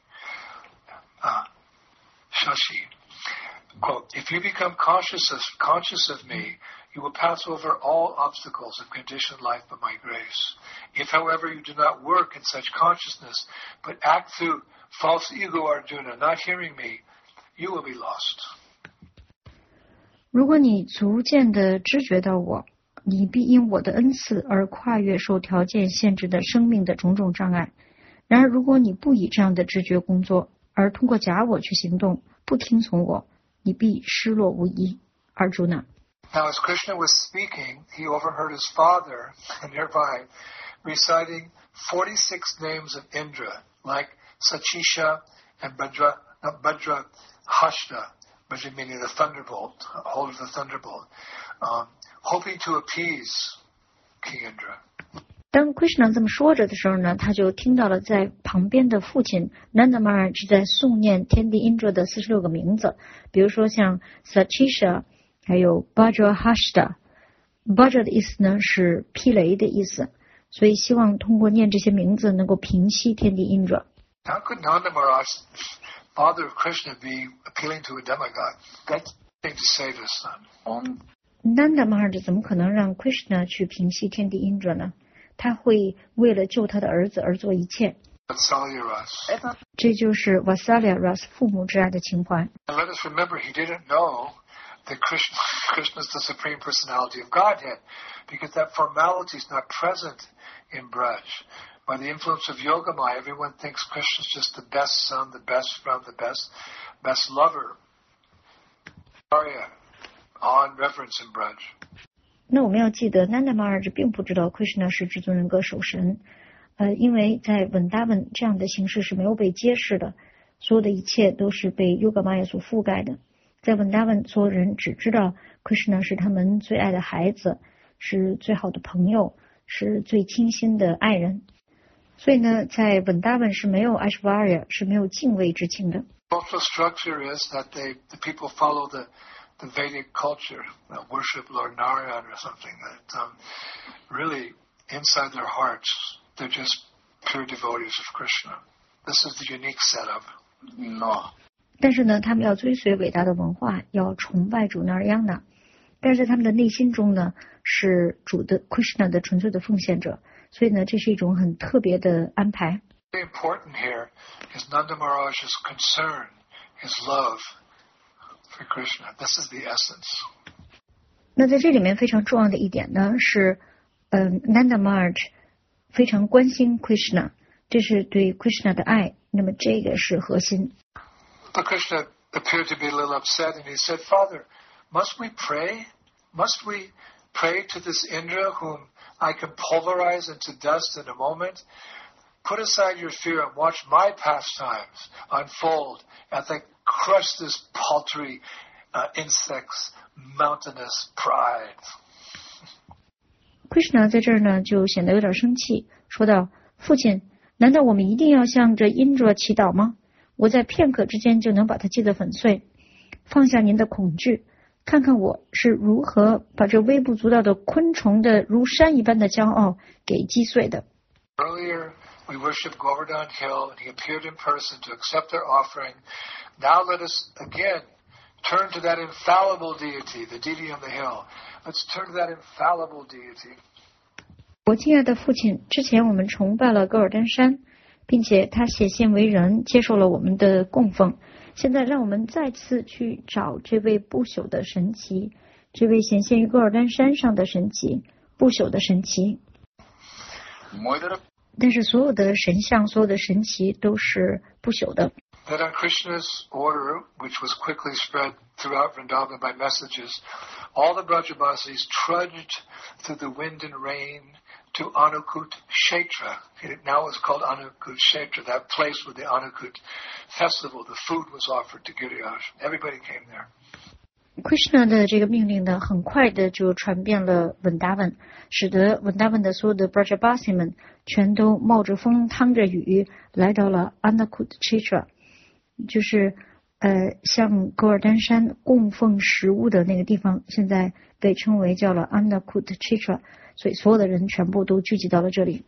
Uh, shashi. Quote, if you become conscious of, conscious of me, you will pass over all obstacles of conditioned life by my grace. If, however, you do not work in such consciousness, but act through false ego Arjuna, not hearing me, you will be lost. 如果你逐渐地知觉到我，你必因我的恩赐而跨越受条件限制的生命的种种障碍。然而，如果你不以这样的知觉工作，而通过假我去行动，不听从我，你必失落无疑。Arjuna。 Now, as Krishna was speaking, he overheard his father nearby reciting forty-six names of Indra, like Sachisha and Bhadra, not Bhadra Hashta, Bhadra meaning the thunderbolt, hold of the thunderbolt, um, hoping to appease King Indra. 当 Krishna 这么说着的时候呢，他就听到了在旁边的父亲 Nanda Maharaj 在诵念天帝 Indra 的四十六个名字，比如说像 Sachisha， 还有 Bhadra Hashta。Bhadra 的意思呢是霹雷的意思，所以希望通过念这些名字能够平息天帝 Indra。 How could Nanda Maharaj, father of Krishna, be appealing to a demigod? That's the thing to save his son. On Nanda Maharaj 怎么可能让 Krishna 去平息天帝 Indra 呢？他会为了救他的儿子而做一切。 Vatsalya Ras. 这就是 Vatsalya Ras 父母之爱的情怀。 And let us remember, he didn't know that Krishna, Krishna is the Supreme Personality of Godhead, because that formality is not present in Braj. By the influence of Yogamaya, everyone thinks Krishna is just the best son, the best friend, the best, best lover. Arya, awe and reverence in Braj. 那我们要记得 Nanda Maharaj 并不知道 Krishna 是至尊人格守神，呃，因为在稳达文这样的形式是没有被揭示的，所有的一切都是被 Yogamaya 所覆盖的。在稳达文，所有人只知道 Krishna 是他们最爱的孩子，是最好的朋友，是最倾心的爱人。所以呢，在稳达文是没有 Aishvarya， 是没有敬畏之情的。 Social structure is that they, the people follow the the Vedic culture, uh, worship Lord Narayan or something. That um, really, inside their hearts, they're just pure devotees of Krishna. This is the unique setup. no. 但是呢，他们要追随伟大的文化，要崇拜主 Narayana， 但是他们的内心中呢，是主的 Krishna 的纯粹的奉献者，所以呢，这是一种很特别的安排。 Very important here is Nanda Maharaj's concern, his love for Krishna. This is the essence. 那在这里面非常重要的一点呢，是，嗯、呃、，Nanda Maharaj 非常关心 Krishna， 这是对 Krishna 的爱，那么这个是核心。 But Krishna appeared to be a little upset, and he said, Father, must we pray? Must we pray to this Indra whom I can pulverize into dust in a moment? Put aside your fear and watch my pastimes unfold as I crush this paltry uh, insect's mountainous pride. Krishna 在这儿呢，就显得有点生气，说道：“父亲，难道我们一定要向着 Indra 祈祷吗？我在片刻之间就能把它击得粉碎。放下您的恐惧，看看我是如何把这微不足道的昆虫的如山一般的骄傲给击碎的。” Earlier, we worshiped Govardhan Hill, and he appeared in person to accept our offering. Now let us again turn to that infallible deity, the deity on the hill. Let's turn to that infallible deity. 我亲爱的父亲，之前我们崇拜了戈尔登山， 并且他显现为人，接受了我们的供奉。现在让我们再次去找这位不朽的神奇，这位显现于戈尔丹山上的神奇，不朽的神奇。但是所有的神像，所有的神奇都是不朽的。 That on Krishna's order, which was quickly spread throughout Vrindavan by messages, all the Brajabasis trudged through the wind and rain to Anukut Kshetra. It now is called Anukut Kshetra, that place with the Anukut festival. The food was offered to Giriyaj. Everybody came there. Krishna 的这个命令呢，很快的就传遍了文达文，使得文达文的所有的 Brajabasi 们全都冒着风、趟着雨，来到了 Anukut Kshetra， 就是呃向戈尔丹山供奉食物的那个地方，现在被称为叫了 Anukut Kshetra， 所以所有的人全部都聚集到了这里。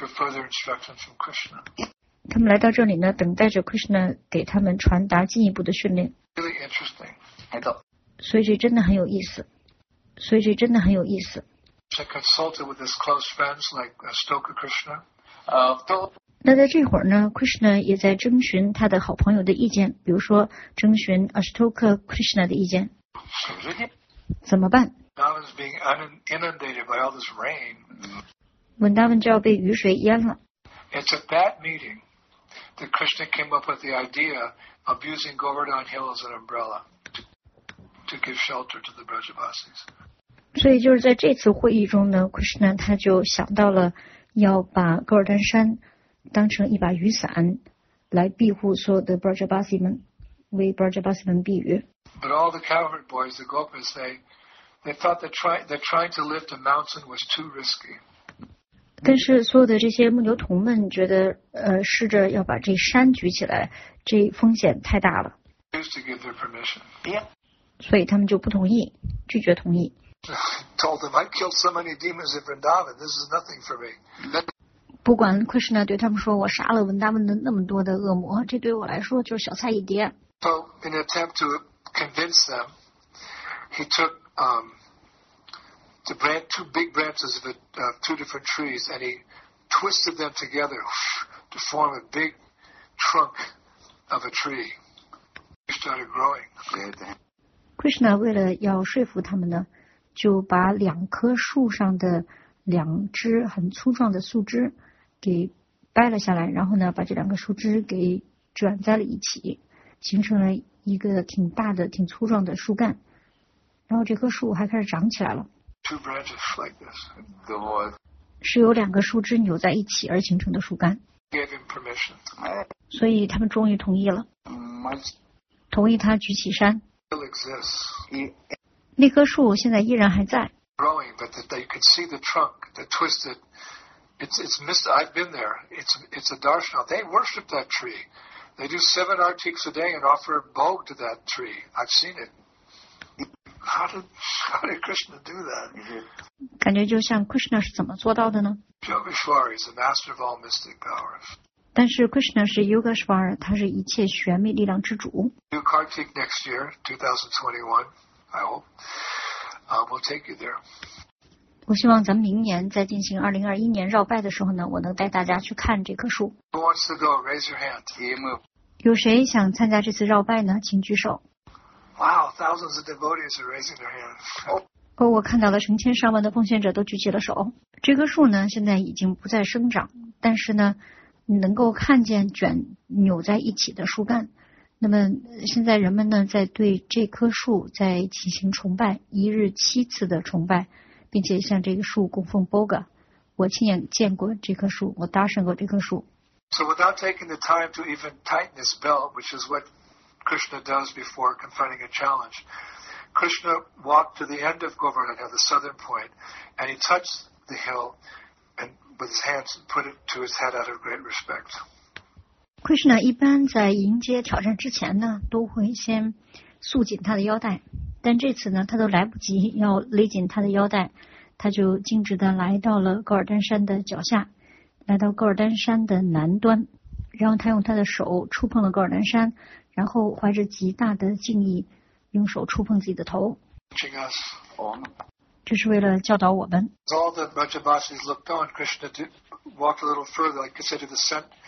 他们来到这里呢，等待着 Krishna 给他们传达进一步的训练。 Really interesting. 所以这真的很有意思，所以这真的很有意思。 I consulted with his close friends like Astoka Krishna. 呃， 那在这会儿呢 ，Krishna 也在征询他的好朋友的意见，比如说征询 Astoka Krishna 的意见。怎么办？ Vrindavan is being inundated by all this rain. 文达文就要被雨水淹了。 It's at that meeting that Krishna came up with the idea of using Govardhan Hill as an umbrella to, to give shelter to the Brajabasis. 所以就是在这次会议中呢 ，Krishna 他就想到了要把戈尔丹山当成一把雨伞，来庇护所有的 Brajabasi 们，为 Brajabasi 们避雨。 But all the cowherd boys, the Gopas, they they thought that try, that trying to lift a mountain was too risky. 但是所有的这些牧牛童们觉得，呃，试着要把这山举起来，这风险太大了， Used to give their permission. 所以他们就不同意，拒绝同意。 Told them, I killed so many demons in Vrindavan. This is nothing for me. 不管 Krishna 对他们说，我杀了文达文的那么多的恶魔，这对我来说就是小菜一碟。 So, in an attempt to convince them, he took um, the branch, two big branches of, a, of two different trees, and he twisted them together to form a big trunk of a tree. It started growing. Krishna 为了要说服他们呢，就把两棵树上的两只很粗壮的树枝给掰了下来，然后呢，把这两个树枝给卷在了一起，形成了一个挺大的、挺粗壮的树干。然后这棵树还开始长起来了。 Two branches like this. 是由两个树枝扭在一起而形成的树干。 Gave him permission. 所以他们终于同意了，同意他举起山。 Still exists. 那棵树现在依然还在。 Growing, but that you could see the trunk, the twisted. It's it's mist. I've been there. It's it's a darshan. They worship that tree. They do seven artiks a day and offer a bog to that tree. I've seen it. How did how did Krishna do that? 感觉就像 Krishna 是怎么做到的呢？ Yogeshwari is the master of all mystic powers. 但是 Krishna 是 Yogeshwar， 他是一切玄秘力量之主。 Do Kartik next year, twenty twenty-one. I hope. Uh, we'll take you there. 我希望咱们明年在进行二零二一年绕拜的时候呢，我能带大家去看这棵树。 Who wants to go? Raise your hand. 有谁想参加这次绕拜呢？请举手。 Wow, thousands of devotees are raising their hands. 哦，我看到了成千上万的奉献者都举起了手。这棵树呢，现在已经不再生长，但是呢，你能够看见卷扭在一起的树干。那么现在人们呢，在对这棵树在进行崇拜，一日七次的崇拜，并且向这个树供奉 boga。我亲眼见过这棵树，我搭上过这棵树。 So without taking the time to even tighten his belt, which is what Krishna does before confronting a challenge, Krishna walked to the end of Govardhan, the southern point, and he touched the hill and with his hands put it to his head out of great respect. Krishna 一般在迎接挑战之前呢，都会先束紧他的腰带，但这次呢，他都来不及要勒紧他的腰带，他就径直的来到了高尔丹山的脚下，来到高尔丹山的南端，然后他用他的手触碰了高尔丹山，然后怀着极大的敬意，用手触碰自己的头。这是为了教导我们。 All the Brajabasis looked on. Krishna did, walked a little further, like I said, to the cent,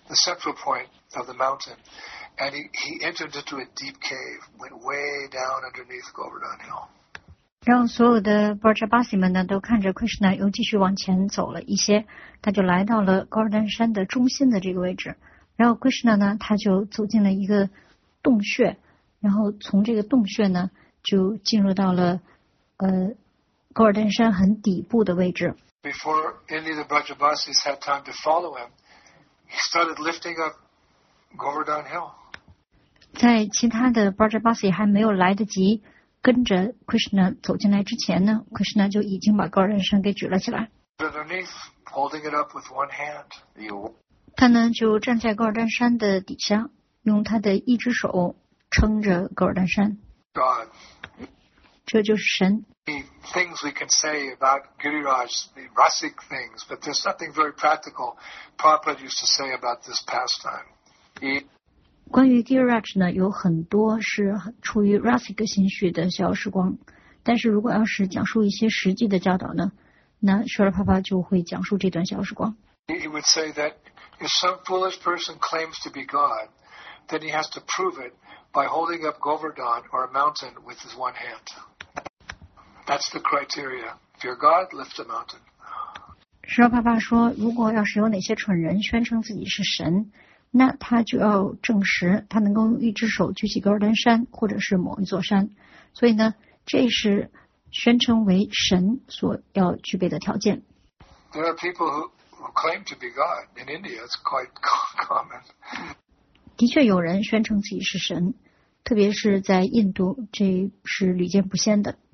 the central point of the mountain, and he, he entered into a deep cave, went way down underneath Govardhan Hill. 然后所有的 Brajabasi 们呢都看着 Krishna 又继续往前走了一些，他就来到了高尔丹山的中心的这个位置。然后 Krishna 呢他就走进了一个洞穴，然后从这个洞穴呢就进入到了呃高尔丹山很底部的位置。 Before any of the Brajabasis had time to follow him, he started lifting up Govardhan Hill. 在其他的 Brajabasi 还没有来得及跟着 Krishna 走进来之前呢 ，Krishna 就已经把高尔丹山给举了起来。 Underneath, holding it up with one hand. 他呢就站在高尔丹山的底下，用他的一只手撑着高尔丹山。 God. 这就是神。 Things we can say about Giriraj, the Rasic things, but there's something very practical Prabhupada used to say about this pastime. 关于 Giriraj 呢，有很多是出于 Rasic 心绪的小时光，但是如果要是讲述一些实际的教导呢，那 Srila Prabhupada 就会讲述这段小时光。 He would say that if some foolish person claims to be God, then he has to prove it by holding up Govardhan or a mountain with his one hand. That's the criteria. If you're God, lift a mountain. 释迦爸爸说，如果要是有哪些蠢人宣称自己是神，那他就要证实他能够用一只手举起高尔丹山或者是某一座山。所以呢，这是宣称为神所要具备的条件。 There are people who, who claim to be God. In India, it's quite common. 的确有人宣称自己是神，特别是在印度，这是屡见不鲜的。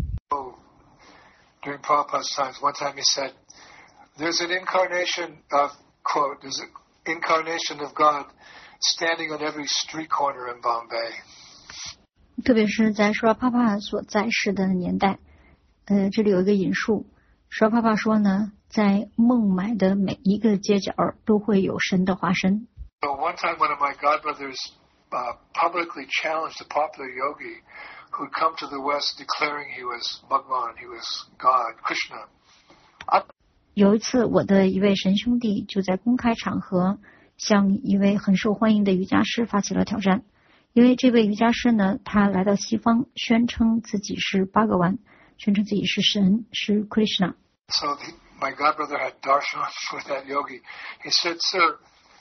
During Prabhupada's times, one time he said, there's an incarnation of, quote, there's an incarnation of God standing on every street corner in Bombay. 特别是在释迦帕帕所在世的年代，呃，这里有一个引述，释迦帕帕说呢，在孟买的每一个街角都会有神的化身。 So one time one of my godbrothers uh, publicly challenged a popular yogi who'd come to the West declaring he was Bhagwan, he was God, Krishna. 有一次，我的一位神兄弟就在公开场合向一位很受欢迎的瑜伽师发起了挑战，因为这位瑜伽师呢，他来到西方，宣称自己是巴格湾，宣称自己是神，是 Krishna。 So the, my godbrother had darshan with that yogi. He said, "Sir,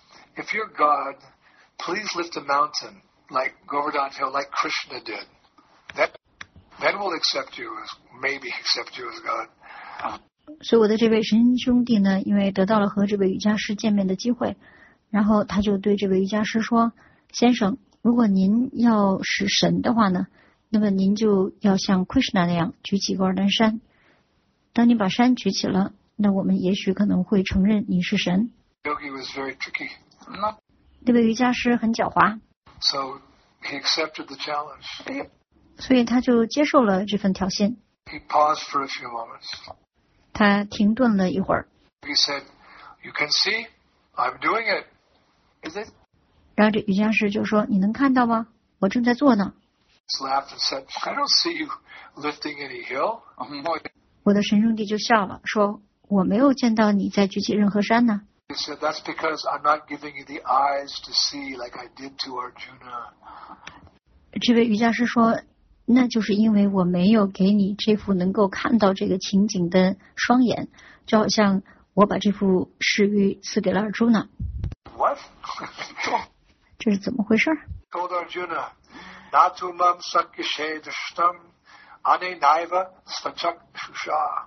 if you're God, please lift a mountain like Govardhan Hill, like Krishna did. That, then we'll accept you as, maybe accept you as God." 所以我的这位神兄弟呢，因为得到了和这位瑜伽师见面的机会，然后他就对这位瑜伽师说：“先生，如果您要是神的话呢，那么您就要像 Krishna 那样举起高尔丹山。当你把山举起了，那我们也许可能会承认你是神。” Yogi was very tricky. 这位瑜伽师很狡猾， So he accepted the challenge. 所以他就接受了这份挑衅。 He paused for a few moments. 他停顿了一会儿， He said, "You can see, I'm doing it. Is it?" 然后这瑜伽师就说：“你能看到吗？我正在做呢。” He laughed and said, "I don't see you lifting any hill." 我的神兄弟就笑了，说：“我没有见到你在举起任何山呢。” He said, "That's because I'm not giving you the eyes to see like I did to Arjuna." 这位瑜伽师说：“那就是因为我没有给你这副能够看到这个情景的双眼，就好像我把这副视域赐给了尔朱呢。” What? 这是怎么回事？ Told Arjuna, "Natumam sakyashe drishtam ane naiva svachak shusha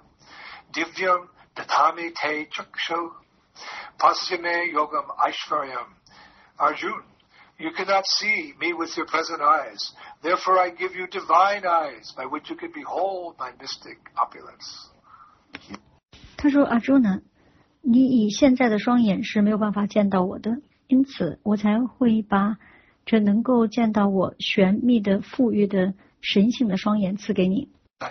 divyam datami te chakshu pasyame yogam aishvaryam. Arjun, you cannot see me with your present eyes. Therefore I give you divine eyes by which you can behold my mystic opulence." 他说：“阿朱呢，你以现在的双眼是没有办法见到我的，因此我才会把这能够见到我玄秘的富裕的神性的双眼赐给你。”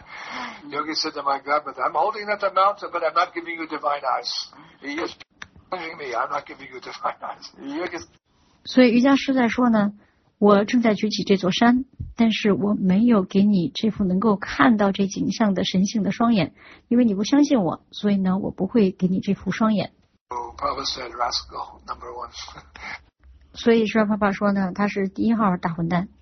Yogi said to my godmother, "I'm holding up the mountain, but I'm not giving you divine eyes. You're challenging me. I'm not giving you divine eyes." 所以瑜伽师在说呢，我正在举起这座山，但是我没有给你这副能够看到这景象的神性的双眼，因为你不相信我，所以呢，我不会给你这副双眼。 So Prabhupada said, "Rascal, number one." 所以说爸爸说呢，他是第一号大混蛋。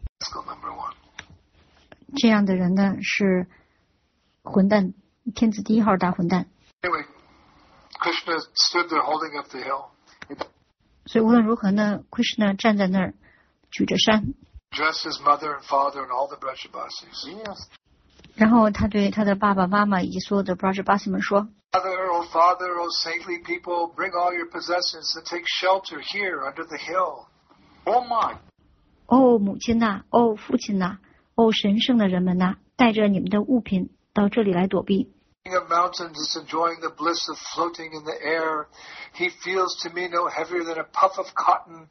这样的人呢是混蛋，天子第一号大混蛋。 Anyway, Krishna stood there holding up the hill. 所以无论如何呢 ，Krishna 站在那儿举着山。 Addressed his mother and father and all the Brajabasis. Yes. 然后他对他的爸爸妈妈以及所有的 Brajabasi 们说 Father, O Father, O saintly people, bring all your possessions and take shelter here under the hill. Oh my. 哦，母亲呐、啊，哦，父亲呐、啊，哦，神圣的人们呐、啊，带着你们的物品到这里来躲避。 King of mountains is enjoying the bliss of floating in the air. He feels to me no heavier than a puff of cotton.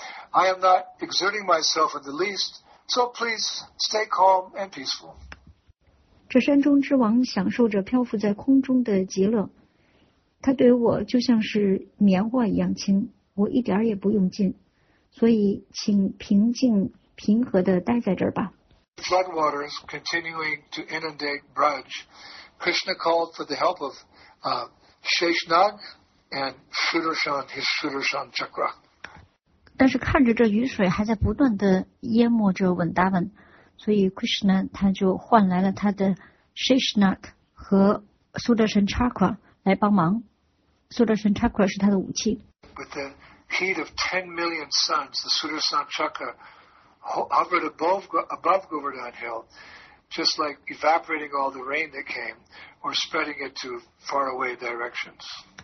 I am not exerting myself in the least, so please stay calm and peaceful. 这山中之王享受着漂浮在空中的极乐，他对我就像是棉花一样轻，我一点也不用劲，所以请平静平和地待在这儿吧。 Floodwaters continuing to inundate Braj. Krishna called for the help of uh, Sheshnag and Sudarshan, his Sudarshan Chakra. 但是看着这雨水还在不断地淹没着稳达文，所以 Krishna 他就换来了他的 Sheshnag 和 Sudarshan Chakra 来帮忙。Sudarshan Chakra 是他的武器。 With the heat of ten million suns, the Sudarshan Chakra hovered above, above Govardhan Hill, just like evaporating all the rain that came or spreading it to faraway directions.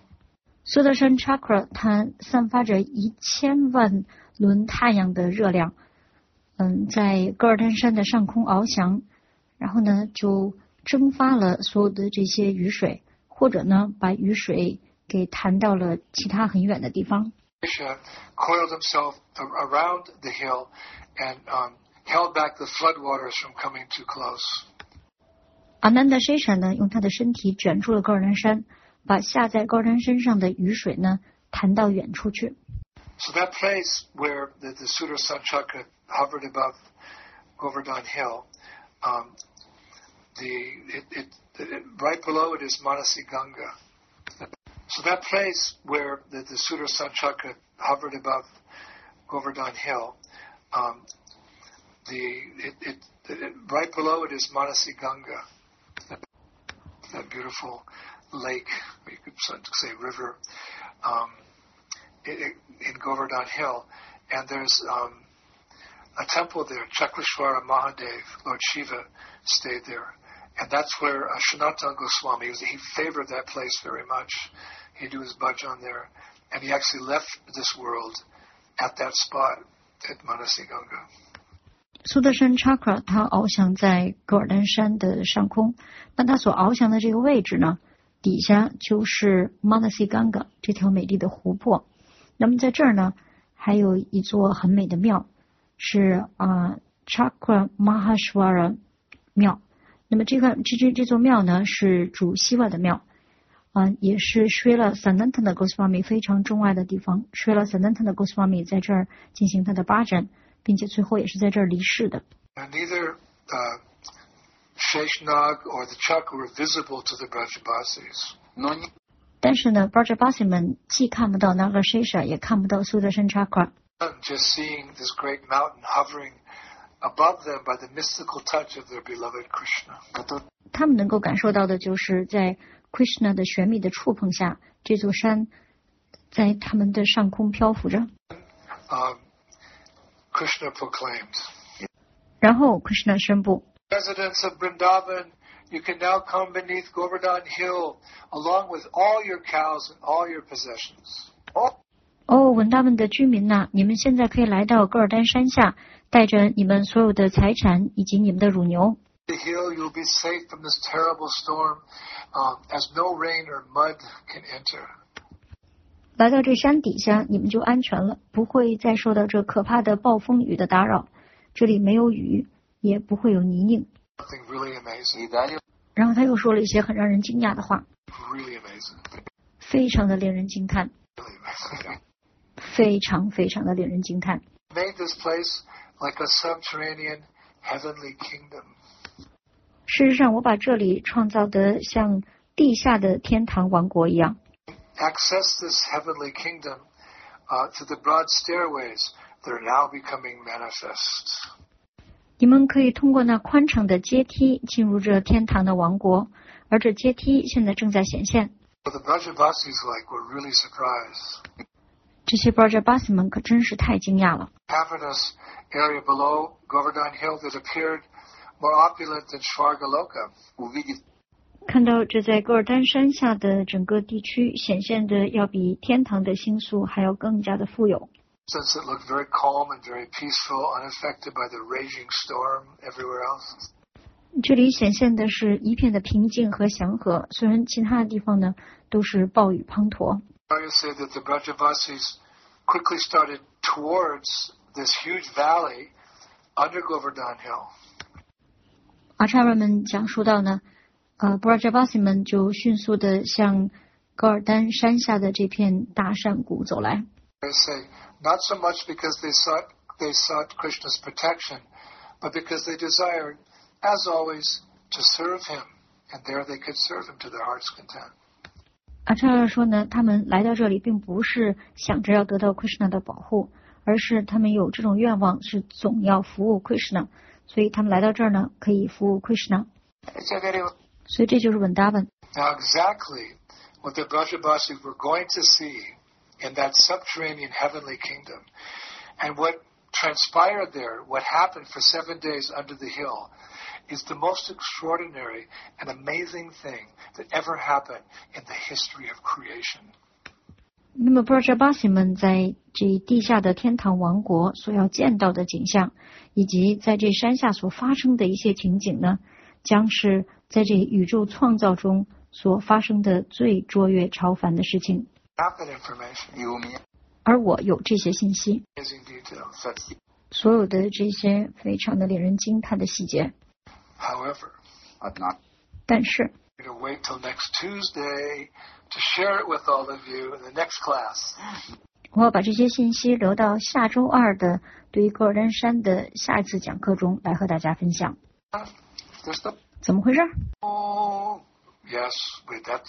Sudarshan Chakra 它散发着一千万轮太阳的热量，嗯，在噶尔丹山的上空翱翔，然后呢就蒸发了所有的这些雨水，或者呢把雨水给弹到了其他很远的地方。 Krishna coiled himself around the hill and um, held back the floodwaters from coming too close. Ananda Shesha 呢用他的身体卷住了噶尔丹山，把下在噶尔丹山上的雨水呢弹到远处去。 So that place where the, the Sudarshan Chakra hovered above Govardhan Hill, um, the it, it, it, right below it is Manasi Ganga. So that place where the, the Sudarshan Chakra hovered above Govardhan Hill, um, the it, it, it, right below it is Manasi Ganga, that, that beautiful lake, you could say river, um, in, in Govardhan Hill, and there's um, a temple there, Chakrashwara Mahadev, Lord Shiva stayed there. And that's where uh, Sanatana Goswami, was, he favored that place very much. He'd do his bhajan there. And he actually left this world at that spot at Manasi Ganga. Sudarshan Chakra 它翱翔在噶尔丹山的上空，那它所翱翔的这个位置呢，底下就是 Manasi Ganga 这条美丽的湖泊。那么在这儿呢，还有一座很美的庙，是啊、呃、Chakra Mahashwara 庙。那么这个这这这座庙呢是主希瓦的庙，啊、呃，也是 Srila Sanatana Goswami 非常钟爱的地方。Srila Sanatana Goswami 在这儿进行他的巴占，并且最后也是在这儿离世的。 And neither uh, Sheshnag or the Chakra were visible to the Brajabasis. No. 但是呢 Brajabasi 们既看不到 Naga Shesha， 也看不到 Sudarshan Chakra。 Just seeing this great mountain hovering above them by the mystical touch of their beloved Krishna. 他们能够感受到的就是在 Krishna 的玄秘的触碰下，这座山在他们的上空漂浮着。 Um, Krishna proclaimed. 然后 Krishna 宣布 Residents of Vrindavan, you can now come beneath Govardhan Hill along with all your cows and all your possessions. Oh. 哦，文达文的居民呐、啊，你们现在可以来到噶尔丹山下，带着你们所有的财产以及你们的乳牛。 The hill, you'll be safe from this terrible storm, um, as no rain or mud can enter. 来到这山底下，你们就安全了，不会再受到这可怕的暴风雨的打扰。这里没有雨，也不会有泥泞。 Something really amazing. 然后他又说了一些很让人惊讶的话， Really amazing. 非常的令人惊叹， Really amazing. 非常非常的令人惊叹。 Made this place like a subterranean heavenly kingdom. 事实上，我把这里创造得像地下的天堂王国一样。 Access this heavenly kingdom uh, through the broad stairways they're now becoming manifest. 你们可以通过那宽敞的阶梯进入这天堂的王国，而这阶梯现在正在显现。 What the Brajavasis like were really surprised. 这些 Brajavasis 们可真是太惊讶了。 Cavernous area below Govardhan Hill that appeared more opulent than Svargaloka. Увидев 看到这在戈尔丹山下的整个地区显现的要比天堂的星宿还要更加的富有。 Since it looked very calm and very peaceful, unaffected by the raging storm everywhere else. 这里显现的是一片的平静和祥和，虽然其他的地方呢都是暴雨滂沱。 I say that the Brajavasis quickly started towards this huge valley under Govardhan Hill. 阿查尔们讲述到呢，呃 Brajavasis 们就迅速的向戈尔丹山下的这片大山谷走来。 I say not so much because they sought they sought Krishna's protection, but because they desired, as always, to serve him, and there they could serve him to their heart's content. 阿查尔说呢，他们来到这里并不是想着要得到 Krishna 的保护，而是他们有这种愿望，是总要服务 Krishna， 所以他们来到这儿呢，可以服务 Krishna。所以这就是 Vrindavan。 Now exactly what the Brajavasis were going to see in that subterranean heavenly kingdom, and what transpired there, what happened for seven days under the hill, is the most extraordinary and amazing thing that ever happened in the history of creation. 那么 Brajavasis 们在这地下的天堂王国所要见到的景象，以及在这山下所发生的一些情景呢，将是在这宇宙创造中所发生的最卓越超凡的事情。 Have that information. 而我有这些信息， Amazing details. 所有的这些非常的令人惊叹的细节。 However, 但是 I'm going to wait till next Tuesday to share it with all of you in the next class. 我要把这些信息留到下周二的对于戈尔丹山的下一次讲课中来和大家分享。 There's the 怎么回事？ Oh, yes, wait, that's,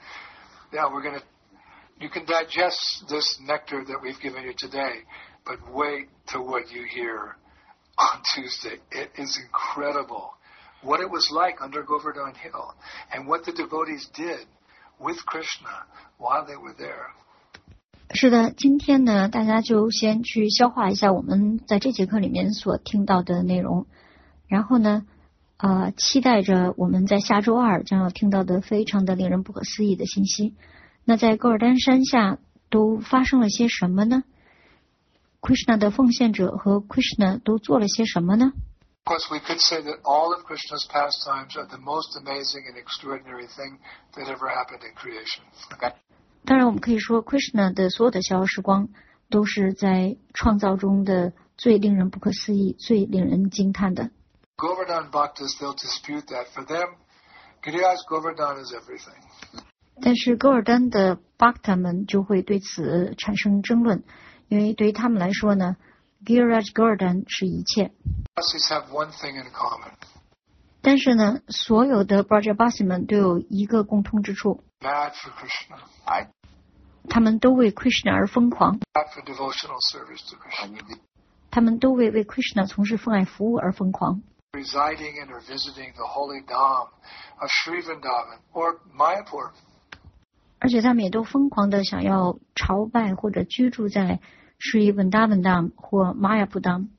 yeah, we're going to, you can digest this nectar that we've given you today, but wait till what you hear on Tuesday. It is incredible what it was like under Govardhan Hill and what the devotees did with Krishna while they were there. 是的，今天呢，大家就先去消化一下我们在这节课里面所听到的内容，然后呢，呃，期待着我们在下周二将要听到的非常的令人不可思议的信息。那在戈尔丹山下都发生了些什么呢？ Krishna 的奉献者和 Krishna 都做了些什么呢？ Of course, we could say that all of Krishna's pastimes are the most amazing and extraordinary thing that ever happened in creation. Okay? 当然我们可以说 Krishna 的所有的逍遥时光都是在创造中的最令人不可思议、最令人惊叹的。 Govardhan Bhaktas, they'll dispute that. For them, Giriraj Govardhan is everything. 但是戈尔丹的 Bhakta 们就会对此产生争论，因为对于他们来说呢 Giriraj Govardhan 是一切。 Brajavasis have one thing in common. 但是呢，所有的 Brajavasis 们都有一个共通之处， Mad for Krishna. 他们都为 Krishna 而疯狂， Mad for devotional service to Krishna. 他们都为为 Krishna 从事奉爱服务而疯狂。 Residing in or visiting the holy Dham of Sri Vrindavan or Mayapur. 而且他们也都疯狂的想要朝拜或者居住在 Sri Vrindavan Dham 或 Mayapur Dham。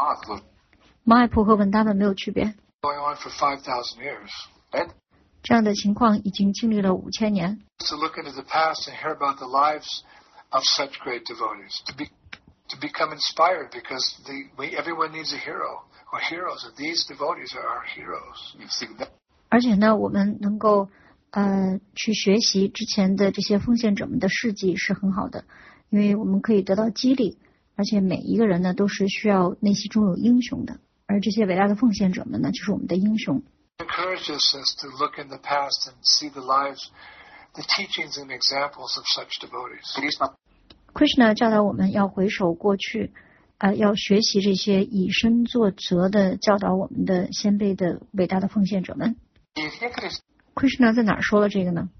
Mayapur 和 Vrindavan 没有区别。 Going on for five thousand years. Right? 这样的情况已经经历了五千年。 To look into the past and hear about the lives of such great devotees. To be to become inspired because the, we, everyone needs a hero or heroes, and these devotees are our heroes. You see that? 而且呢，我们能够呃去学习之前的这些奉献者们的事迹是很好的，因为我们可以得到激励，而且每一个人呢都是需要内心中有英雄的，而这些伟大的奉献者们呢就是我们的英雄。 Encourages us to look in the past and see the lives, the teachings and examples of such devotees. Krishna 教导我们要回首过去，呃，要学习这些以身作则的教导我们的先辈的伟大的奉献者们。Krishna 在哪儿说了这个呢？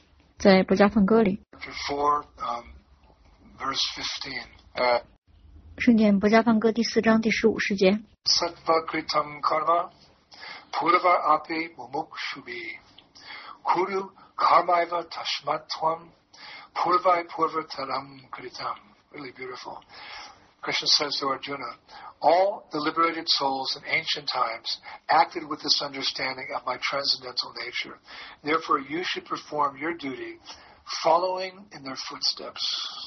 在《不加梵歌》里。 Chapter four, um, verse fifteen. Uh, 圣典博加梵歌第四章第十五世节。 Sattva kritam karma purva api mumukshubi kuru karmaiva tashmatvam purvai purvataram kritam. Really beautiful. Krishna says to Arjuna, all the liberated souls in ancient times acted with this understanding of my transcendental nature. Therefore, you should perform your duty following in their footsteps.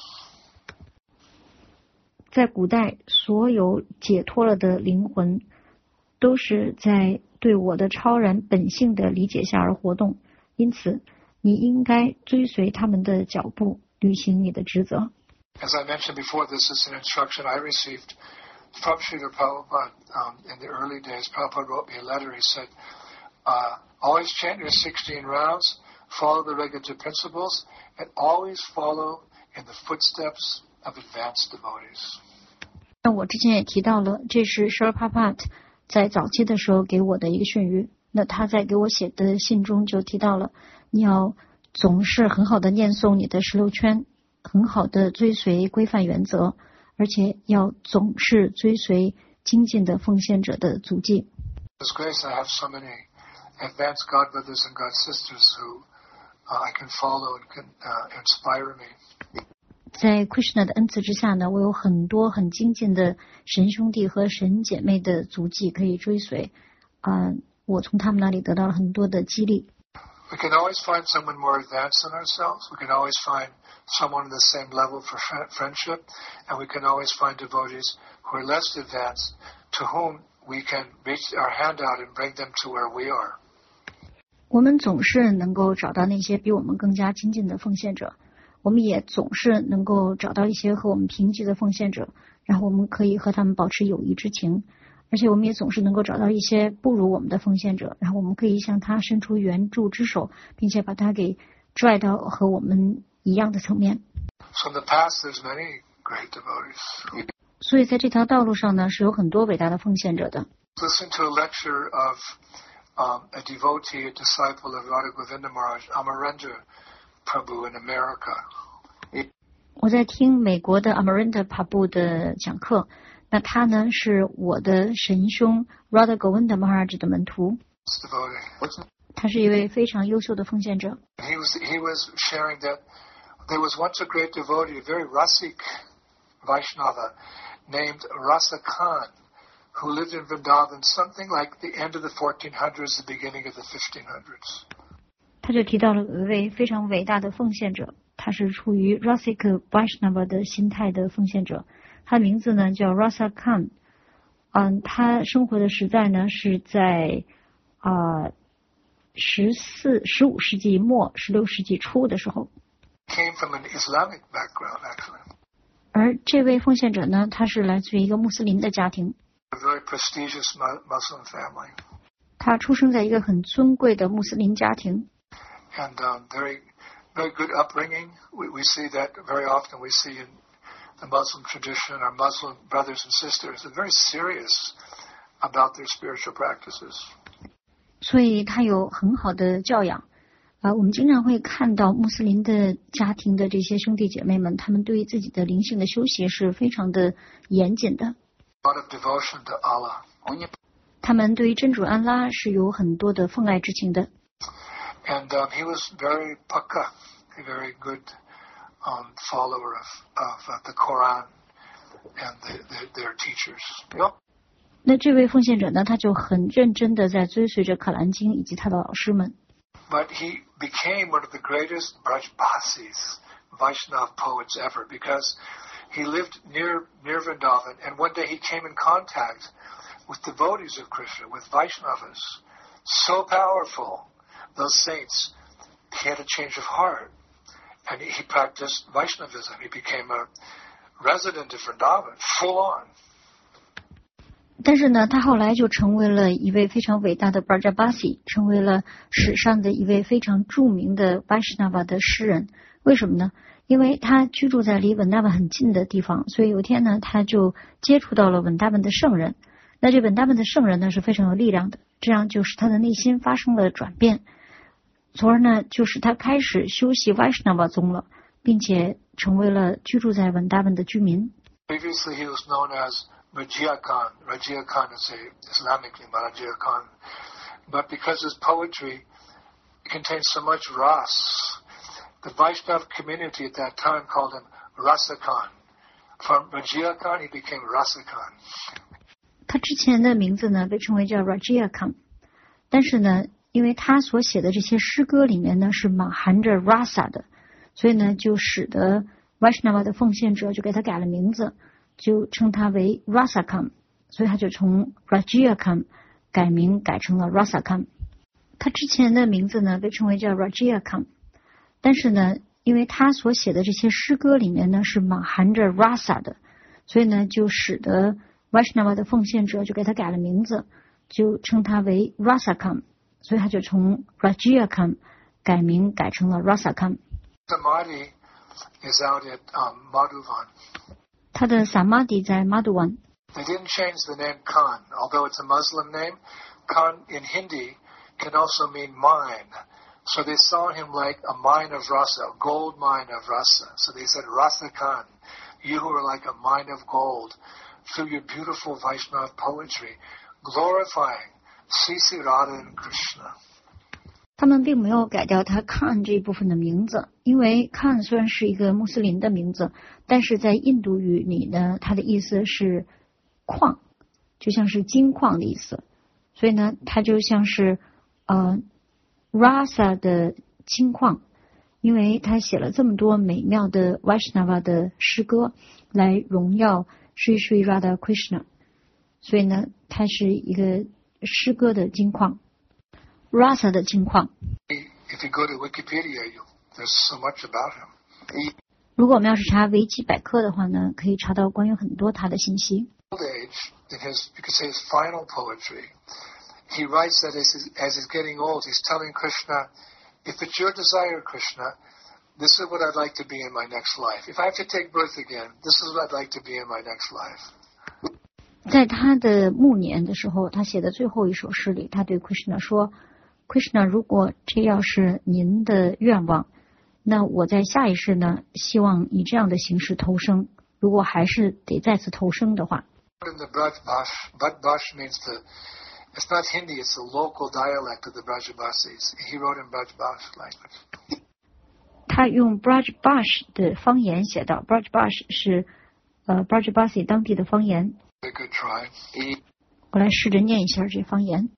在古代，所有解脱了的灵魂都是在对我的超然本性的理解下而活动，因此你应该追随他们的脚步，履行你的职责。 As I mentioned before, this is an instruction I received from Srila Prabhupada um, in the early days. Prabhupada wrote me a letter. He said, uh, always chant your sixteen rounds, follow the regulative principles, and always follow in the footsteps of advanced devotees. 那我之前也提到了，这是 Srila Prabhupada 在早期的时候给我的一个训谕。那他在给我写的信中就提到了，你要总是很好的念诵你的十六圈，很好的追随规范原则，而且要总是追随精进的奉献者的足迹。 With grace, I have so many advanced God brothers and God sisters who uh, I can follow and can uh, inspire me. 在 Krishna 的恩赐之下呢，我有很多很精进的神兄弟和神姐妹的足迹可以追随，啊、呃，我从他们那里得到了很多的激励。 We can always find someone more advanced than ourselves. We can always find someone on the same level for friendship, and we can always find devotees who are less advanced, to whom we can reach our hand out and bring them to where we are. 我们总是能够找到那些比我们更加亲近的奉献者，我们也总是能够找到一些和我们平级的奉献者，然后我们可以和他们保持友谊之情。而且我们也总是能够找到一些不如我们的奉献者，然后我们可以向他伸出援助之手，并且把他给拽到和我们一样的层面。 So in the past, there's many great devotees. 所以在这条道路上呢，是有很多伟大的奉献者的。 Listen to a lecture of um, a devotee, a disciple of Radha Govinda Maharaj, Amarendra Prabhu in America. 我在听美国的 Amarendra Prabhu 的讲课。那他呢是我的神兄 Radha Govinda Maharaj 的门徒，他是一位非常优秀的奉献者。 He was, he was sharing that there was once a great devotee, a very Rasik Vaishnava named Rasa Khan, who lived in Vrindavan something like the end of the fourteen hundreds, the beginning of the fifteen hundreds. 他就提到了一位非常伟大的奉献者，他是出于 Rasik Vaishnava 的心态的奉献者。他的名字呢叫 Rasa Khan， 嗯，他生活的时代呢是在啊十四、十五世纪末、十六世纪初的时候。 Came from an Islamic background, actually. 而这位奉献者呢，他是来自于一个穆斯林的家庭。 A very prestigious Muslim family. 他出生在一个很尊贵的穆斯林家庭。 And um, very, very good upbringing. We, we see that very often. We see in the Muslim tradition, our Muslim brothers and sisters are very serious about their spiritual practices. 所以他有很好的教养啊、呃，我们经常会看到穆斯林的家庭的这些兄弟姐妹们，他们对于自己的灵性的修习是非常的严谨的。 A lot of devotion to Allah. 他们对于真主安拉是有很多的奉爱之情的。 And um, he was very pakka, a very good um, follower of, of uh, the Quran and the, the, their teachers. Yep. 那这位奉献者呢，他就很认真的在追随着可兰经以及他的老师们。 But he became one of the greatest Brajbasis, Vaishnav poets ever, because he lived near, near Vrindavan, and one day he came in contact with devotees of Krishna, with Vaishnavas, so powerful, those saints, he had a change of heart, and he practiced Vaishnavism. He became a resident of Vrindavan, full on. 但是呢，他后来就成为了一位非常伟大的 Brajabasi， 成为了史上的一位非常著名的 Vaishnava 的诗人。为什么呢？因为他居住在离文达文很近的地方，所以有一天呢，他就接触到了文达文的圣人。那这文达文的圣人呢是非常有力量的，这样就使他的内心发生了转变，从而呢，就使他开始修习 Vaishnava 宗了，并且成为了居住在文达文的居民。 Previously, he was known as Rajia Khan. Rajia Khan is a Islamic name, Rajia Khan. But because his poetry contains so much ras, the Vaishnava community at that time called him Rasa Khan. From Rajia Khan, he became Rasa Khan. 他之前的名字呢被称为叫 Rajia Khan， 但是呢，因为他所写的这些诗歌里面呢是满含着 rasa 的，所以呢就使得 Vaishnava 的奉献者就给他改了名字，就称他为 Rasa Khan， 所以他就从 Rajia Khan 改名改成了 Rasa Khan。 他之前的名字呢被称为叫 Rajia Khan， 但是呢因为他所写的这些诗歌里面呢是满含着 rasa 的，所以呢就使得 Vaishnava 的奉献者就给他改了名字，就称他为 Rasa Khan， 所以他就从 Rajia Khan 改名改成了 Rasa Khan。 Samadhi is out at um, Madhuvan. 他的 Samadhi 在 Madhuvan。 They didn't change the name Khan, although it's a Muslim name. Khan in Hindi can also mean mine. So they saw him like a mine of rasa, a gold mine of rasa. So they said, Rasa Khan, you who are like a mine of gold, through your beautiful Vaishnava poetry, glorifying Sri Radha and Krishna. 他们并没有改掉他 Khan 这一部分的名字，因为 Khan 虽然是一个穆斯林的名字，但是在印度语里呢，它的意思是矿，就像是金矿的意思，所以呢，它就像是呃 Rasa 的金矿，因为他写了这么多美妙的 Vaishnava 的诗歌来荣耀 Sri Sri Radha Krishna， 所以呢，它是一个诗歌的金矿 Rasa 的金矿。 If you go to Wikipedia, you, there's so much about him. 如果我们要是查维基百科的话呢，可以查到关于很多他的信息。 Old age, in his, you could say his final poetry, he writes that as he's, as he's getting old, he's telling Krishna, if it's your desire, Krishna, this is what I'd like to be in my next life. If I have to take birth again, this is what I'd like to be in my next life. 在他的暮年的时候，他写的最后一首诗里，他对 Krishna 说 Krishna， 如果这要是您的愿望，那我在下一世呢，希望以这样的形式投生，如果还是得再次投生的话。 In the Brajbash, Brajbash means the, it's not Hindi, it's the local dialect of the Brajbasis. He wrote in Brajbash language. 他用 Brajbash 的方言写道 ，Brajbash 是呃 Brajbasi 当地的方言。 A good try. 我来试着念一下这方言。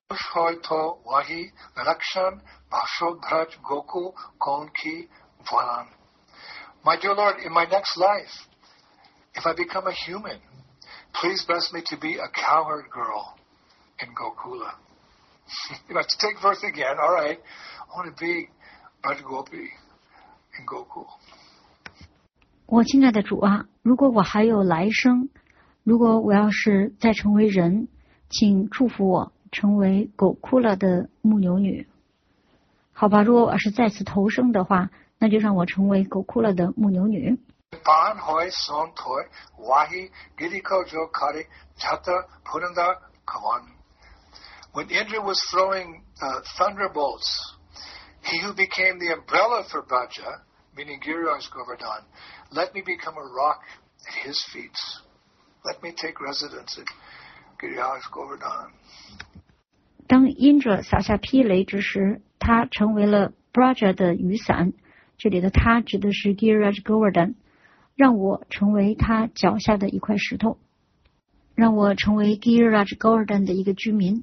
wahi lakshan bhasho braj gokul konki valan. My dear Lord, in my next life, if I become a human, please bless me to be a cowherd girl in Gokula. If I have to take birth again, all right, I want to be Braj Gopi in Gokul. 我亲爱的主啊，如果我还有来生，如果我要是再成为人，请祝福我成为狗库拉的牧牛女。好吧，如果我要是再次投生的话，那就让我成为狗库拉的牧牛女。 Pan hoy son toy wahi gidiko jo kari chata puranda kawan. When Indra was throwing uh, thunderbolts, he who became the umbrella for Braja, meaning Giriraj Govardhan, let me become a rock at his feet. Let me take residence at Giriraj Govardhan. 当因着撒下霹雷之时，他成为了 Braja 的雨伞。这里的他指的是 Giriraj Govardhan， 让我成为他脚下的一块石头，让我成为 Giriraj Govardhan 的一个居民。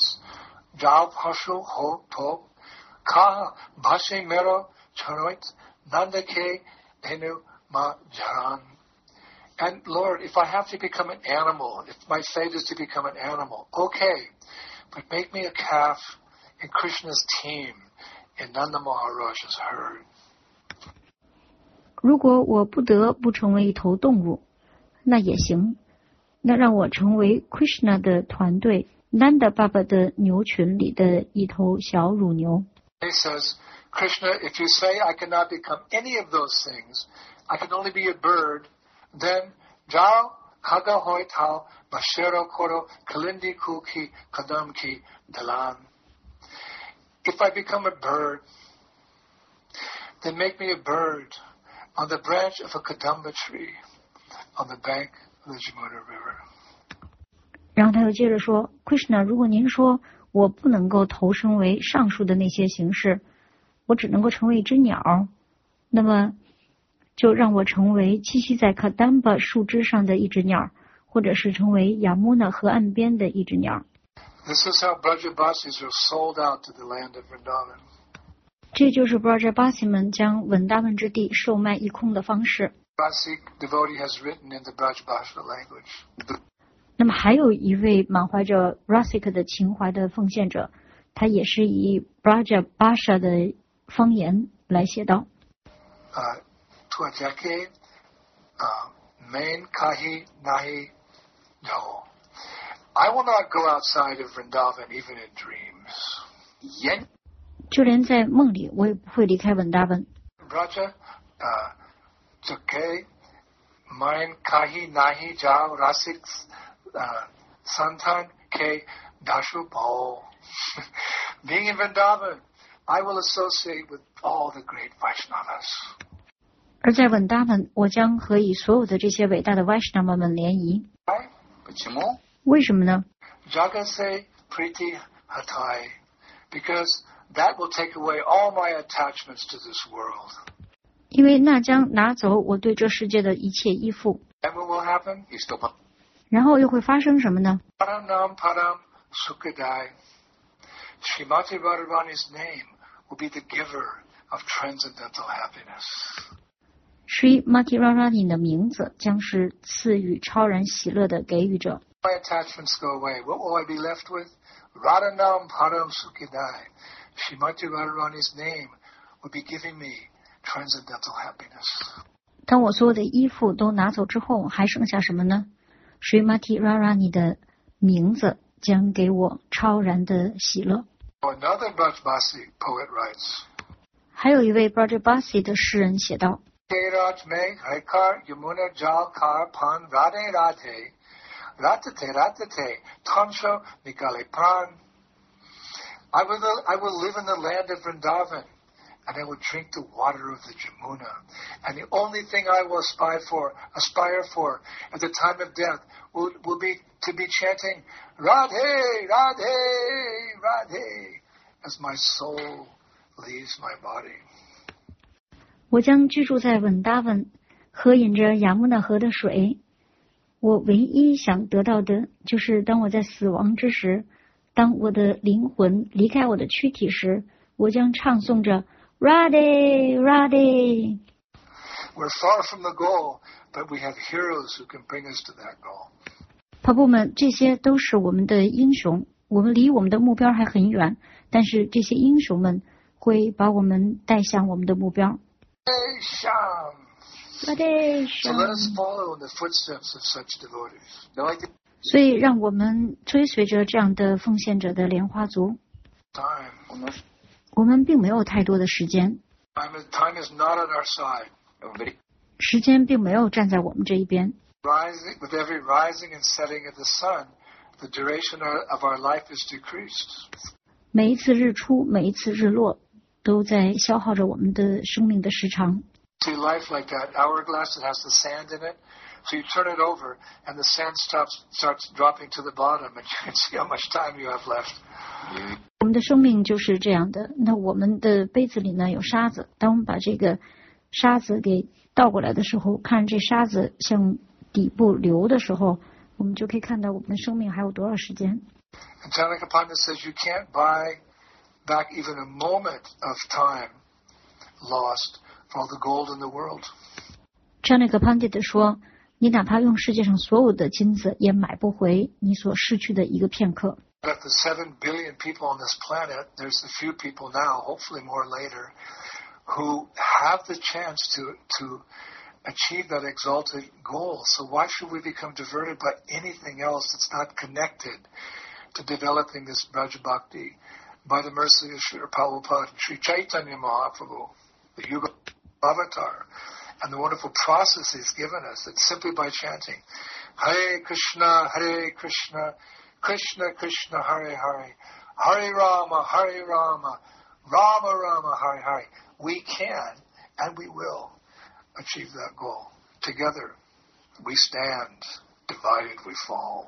Jao Pashu Ho To Ka Bhashi Mero Chanoit Nandake Enu Ma Jaran. And Lord, if I have to become an animal, if my fate is to become an animal, okay, but make me a calf in Krishna's team in Nanda Maharaj's herd. 如果我不得不成为一头动物，那也行。那让我成为 Krishna 的团队 Nanda 爸爸的牛群里的一头小乳牛。 He says, Krishna, if you say I cannot become any of those things, I can only be a bird, then Jao Kaga Hoi Tao Bashero Koro Kalindi Kuki Kadamki Dalan. If I become a bird, then make me a bird on the branch of a kadamba tree on the bank the Jamuna River. 然后他又接着说 Krishna 如果您说我不能够投生为上述的那些形式，我只能够成为一只鸟，那么就让我成为栖息在卡丹巴树枝上的一只鸟，或者是成为雅穆纳河岸边的一只鸟。 This is how Brajabasis are sold out to the land of Vrindavan. 这就是 Brajabasi 们将稳达文之地售卖一空的方式。 Basi devotee has written in the Brajabasa language. 那么还有一位满怀着 Rasika 的情怀的奉献者，他也是以 Brajabasa 的方言来写道。 Uh, Tuajake, uh, main kahi nahi no. I will not go outside of Vrindavan even in dreams. Yen. 就连在梦里，我也不会离开稳达文。 Braja, uh, Jake, main kahi nahi jao rasiks, uh, santan ke dashu bho. Being in Vrindavan, I will associate with all the great Vaishnavas. 而在稳达文，我将和以所有的这些伟大的 Vaishnava 们联谊。 Why? Почему? 为什么呢？ Jagase priti hatai. Because that will take away all my attachments to this world. 因为那将拿走我对这世界的一切依附。 And what will happen? 然后又会发生什么呢？ Paranam param sukadai. Srimati Radharani's name will be the giver of transcendental happiness. Sri Mati Radharani 的名字将是赐予超然喜乐的给予者。 My attachments go away. What will I be left with? Radhanam param sukadai. Srimati Radharani's name will be giving me transcendental happiness. 当我所有的依附都拿走之后，还剩下什么呢？ Sri Mati Radharani 的名字将给我超然的喜乐。 Another Brajbasi poet writes, 还有一位 Brajabasi 的诗人写道 Raj me haikar yamuna jal kar pan radhe radhe ratate ratate tansho nikale pan. I will I will live in the land of Vrindavan, and I will drink the water of the Jamuna. And the only thing I will aspire for, aspire for at the time of death will, will be to be chanting Radhe, Radhe, Radhe, as my soul leaves my body. 我将居住在稳达文，喝饮着雅穆纳河的水。我唯一想得到的就是当我在死亡之时，当我的灵魂离开我的躯体时，我将唱诵着 Radhe, Radhe. We're far from the goal, but we have heroes who can bring us to that goal. 跑步们，这些都是我们的英雄，我们离我们的目标还很远，但是这些英雄们会把我们带向我们的目标。 Sham. Radhe So let us follow in the footsteps of such devotees. Now, I think 所以让我们追随着这样的奉献者的莲花族。 time, 我们并没有太多的时间， time is, time is not on our side. 时间并没有站在我们这一边。 Rising, with every rising and setting of the sun, the duration of our life is decreased. 每一次日出，每一次日落，都在消耗着我们的生命的时长。 See life like that hourglass that has the sand in it. So you turn it over, and the sand stops, starts dropping to the bottom, and you can see how much time you have left. 我们的生命就是这样的。那我们的杯子里呢有沙子，当我们把这个沙子给倒过来的时候，看这沙子向底部流的时候，我们就可以看到我们的生命还有多少时间。 And Janaka Pandit says you can't buy back even a moment of time lost for all the gold in the world. Janaka Pandit 说，你哪怕用世界上所有的金子，也买不回你所失去的一个片刻。 Of the seven billion people on this planet, there's a few people now, hopefully more later, who have the chance to to achieve that exalted goal. So why should we become diverted by anything else that's not connected to developing this Braja Bhakti by the mercy of Sri Prabhupada and Sri Chaitanya Mahaprabhu, the Yuga Avatar, and the wonderful process he's given us that simply by chanting Hare Krishna, Hare Krishna, Krishna Krishna, Hare Hare, Hare Rama, Hare Rama, Rama Rama, Hare Hare, we can and we will achieve that goal. Together we stand. divided we fall.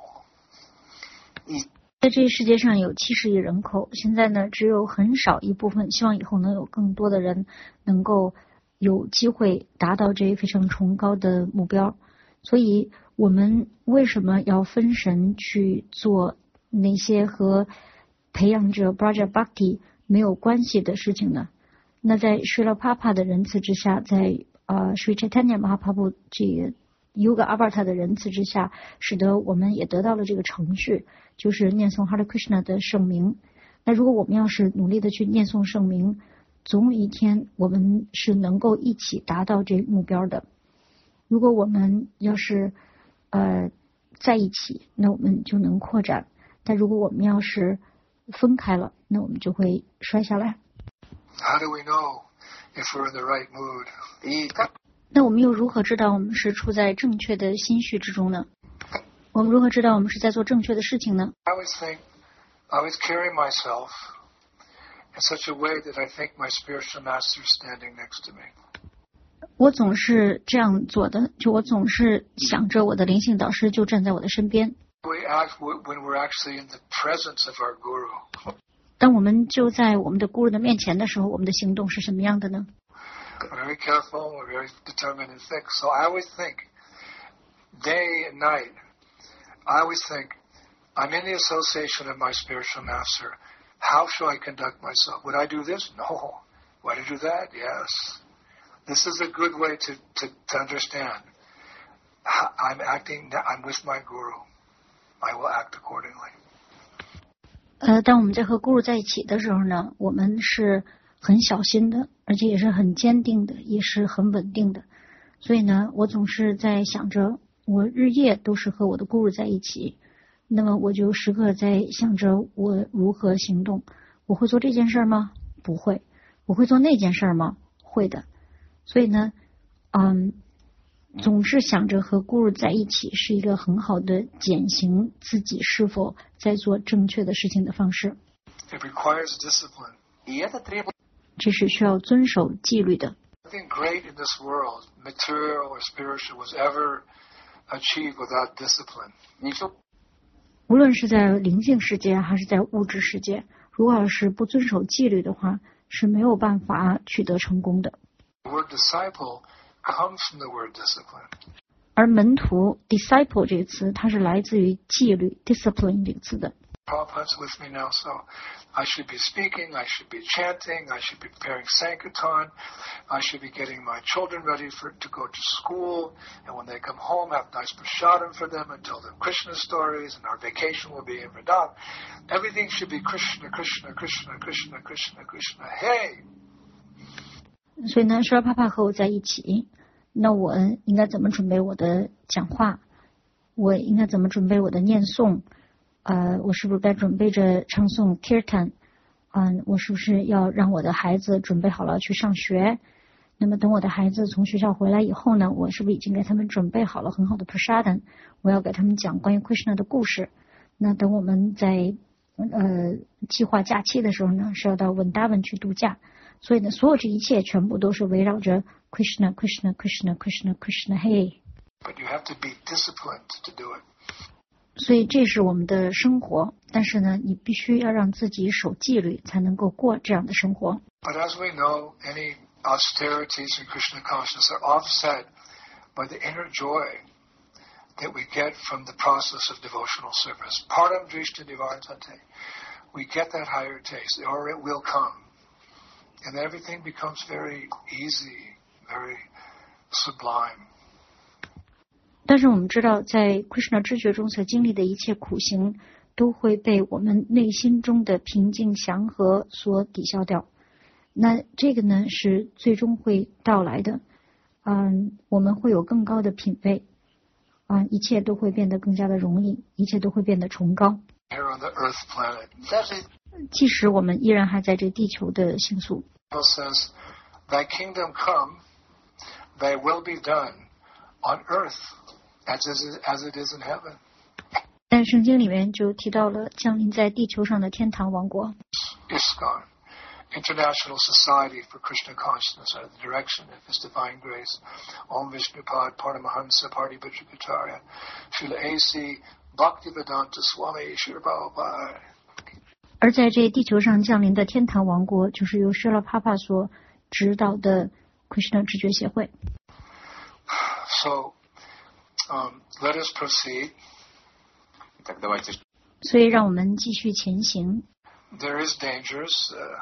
在这世界上有七十亿人口，现在呢只有很少一部分，希望以后能有更多的人能够有机会达到这非常崇高的目标。所以我们为什么要分神去做那些和培养者 Braja Bhakti 没有关系的事情呢？那在 Srila Prabhupada 的仁慈之下，在呃 Sri Chaitanya Mahaprabhu 这个 Yuga Avarta 的仁慈之下，使得我们也得到了这个程序，就是念诵 Hare Krishna 的圣名。那如果我们要是努力的去念诵圣名，总有一天我们是能够一起达到这目标的。如果我们要是呃在一起，那我们就能扩展；但如果我们要是分开了，那我们就会摔下来。 How do we know if we're in the right mood? 那我们又如何知道我们是处在正确的心绪之中呢？我们如何知道我们是在做正确的事情呢？ I always think, I always carry myself in such a way that I think my spiritual master is standing next to me. 我总是这样做的，就我总是想着我的灵性导师就站在我的身边。 We act when we're actually in the presence of our guru. 当我们就在我们的 guru 的面前的时候，我们的行动是什么样的呢？ We're very careful, we're very determined and thick. So I always think, day and night, I always think, I'm in the association of my spiritual master. How shall I conduct myself? Would I do this? No. Would I do that? Yes. This is a good way to, to, to understand. I'm acting, I'm with my guru. I will act accordingly. 呃，当我们在和 guru 在一起的时候呢，我们是很小心的，而且也是很坚定的，也是很稳定的。所以呢，我总是在想着，我日夜都是和我的 guru 在一起，那么我就时刻在想着我如何行动。我会做这件事吗？不会。我会做那件事吗？会的。所以呢，嗯，总是想着和 guru 在一起是一个很好的检行自己是否在做正确的事情的方式。 It requires discipline. И это требует 这是需要遵守纪律的。 Nothing great in this world, material or spiritual, was ever achieved without discipline. ничего 无论是在灵性世界还是在物质世界，如果要是不遵守纪律的话，是没有办法取得成功的。 The word disciple comes from the word discipline. 而门徒 disciple 这个词，它是来自于纪律 discipline 这个词的。 Prabhupada's with me now, so I should be speaking, I should be chanting, I should be preparing Sankirtan, I should be getting my children ready for to go to school, and when they come home, have nice prasadam for them and tell them Krishna stories, and our vacation will be in Vrindavan. Everything should be Krishna, Krishna, Krishna, Krishna, Krishna, Krishna. Hey! 所以呢，施拉帕帕和我在一起，那我应该怎么准备我的讲话？我应该怎么准备我的念诵？呃，我是不是该准备着唱诵 Kirtan？ 嗯，我是不是要让我的孩子准备好了去上学？那么等我的孩子从学校回来以后呢，我是不是已经给他们准备好了很好的 prasadam？ 我要给他们讲关于 Krishna 的故事。那等我们在呃计划假期的时候呢，是要到 Vrindavan 去度假。所以呢，所有这一切全部都是围绕着 Krishna, Krishna, Krishna, Krishna, Krishna, Hey。 But you have to be disciplined to do it. 所以这是我们的生活，但是呢，你必须要让自己守纪律，才能够过这样的生活。 But as we know, any austerities in Krishna consciousness are offset by the inner joy that we get from the process of devotional service. Param drishta nivartante. We get that higher taste, or it will come. And everything becomes very easy, very sublime. 但是我们知道，在 Krishna 知觉中所经历的一切苦行，都会被我们内心中的平静祥和所抵消掉。那这个呢，是最终会到来的。嗯，我们会有更高的品位，啊，一切都会变得更加的容易，一切都会变得崇高。 Here on the Earth planet. даже 即使我们依然还在这地球的星宿。 The Bible says, Thy kingdom come, thy will be done on earth as is, as it is in heaven. 但圣经里面就提到了降临在地球上的天堂王国。 ISKCON. International Society for Krishna Consciousness under the direction of His Divine Grace, Om Vishnupad Paramahansa Paribhajacharya, Srila A C Bhaktivedanta Swami Srila Prabhupada。 而在这地球上降临的天堂王国，就是由舍拉帕帕所指导的 Krishna 知觉协会。 So, um, let us proceed. 所以让我们继续前行。 There is dangers. Uh,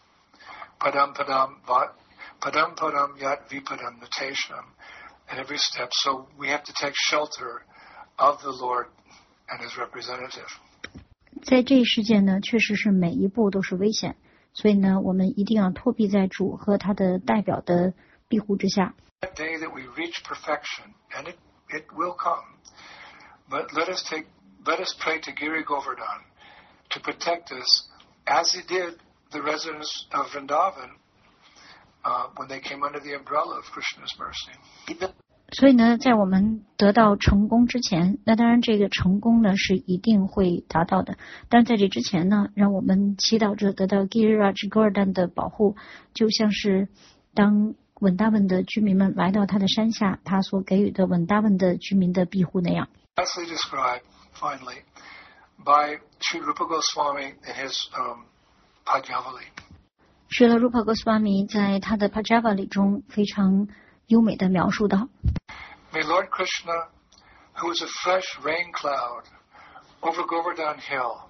padam padam vat, padam padam yat vipadam natation at every step. So we have to take shelter of the Lord and His representative. 在这一世界呢，确实是每一步都是危险，所以呢，我们一定要托庇在主和他的代表的庇护之下。 That day that we reach perfection, and it, it will come. But let us take, let us pray to Giri Govardhan to protect us, as He did the residents of Vrindavan uh, when they came under the umbrella of Krishna's mercy. 所以呢，在我们得到成功之前，那当然这个成功呢是一定会达到的。但是在这之前呢，让我们祈祷着得到 Giriraj Govardhan 的保护，就像是当稳达文的居民们来到他的山下，他所给予的稳达文的居民的庇护那样。 Lastly described, finally, by Sri Rupa Goswami in his um, Pajavali. 舍拉鲁帕戈斯瓦米在他的 Pajavali 中非常优美的描述到。 May Lord Krishna, who is a fresh rain cloud over Govardhan Hill,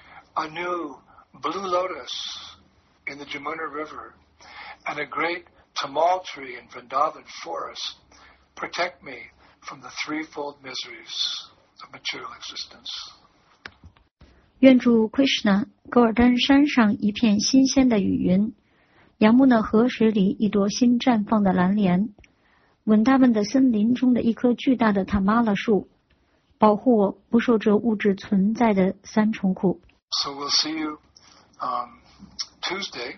a new blue lotus in the Jamuna River, and a great tamal tree in Vrindavan forest, protect me from the threefold miseries of material existence. 愿主 Krishna 戈尔丹山上一片新鲜的雨云，杨木讷河水里一朵新绽放的蓝莲，稳达文的森林中的一棵巨大的塔玛拉树，保护我不受这物质存在的三重苦。 So we'll see you um, Tuesday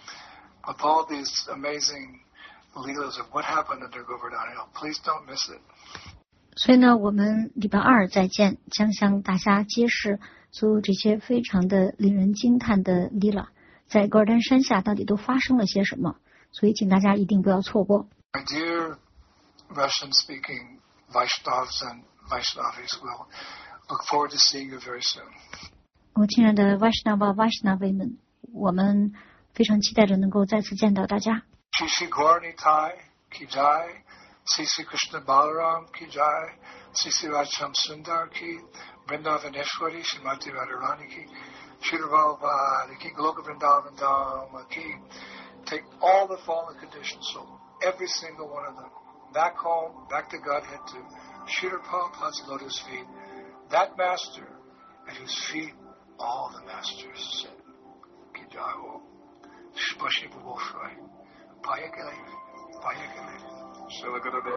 with all these amazing leelas of what happened under Govardhan Hill. Please don't miss it. 所以呢，我们礼拜二再见，将向大家揭示所有这些非常的令人惊叹的 Lila， 在戈尔丹山下到底都发生了些什么。所以请大家一定不要错过。 My dear Russian-speaking Vaishnavas and Vaishnavis will look forward to seeing you very soon. 我亲爱的 Vaishnava Vaishnavi 们，我们非常期待着能够再次见到大家。 Shri Shri Gauranitai ki jai, Shri Shri Krishna Balaram ki jai, Shri Shri Radhasham Sundar ki, Vrindavaneshwari Srimati Radharani ki, Shri Radhavadi ki, Goloka Vrindavan Dhamma ki. Take all the fallen conditions, so every single one of them, back home, back to Godhead, to Srila Prabhupada's lotus feet, that master at whose feet all the masters sit. Ki jai ho, Spasibo Bosrai, Payakale, Payakale, Srila Gurudev.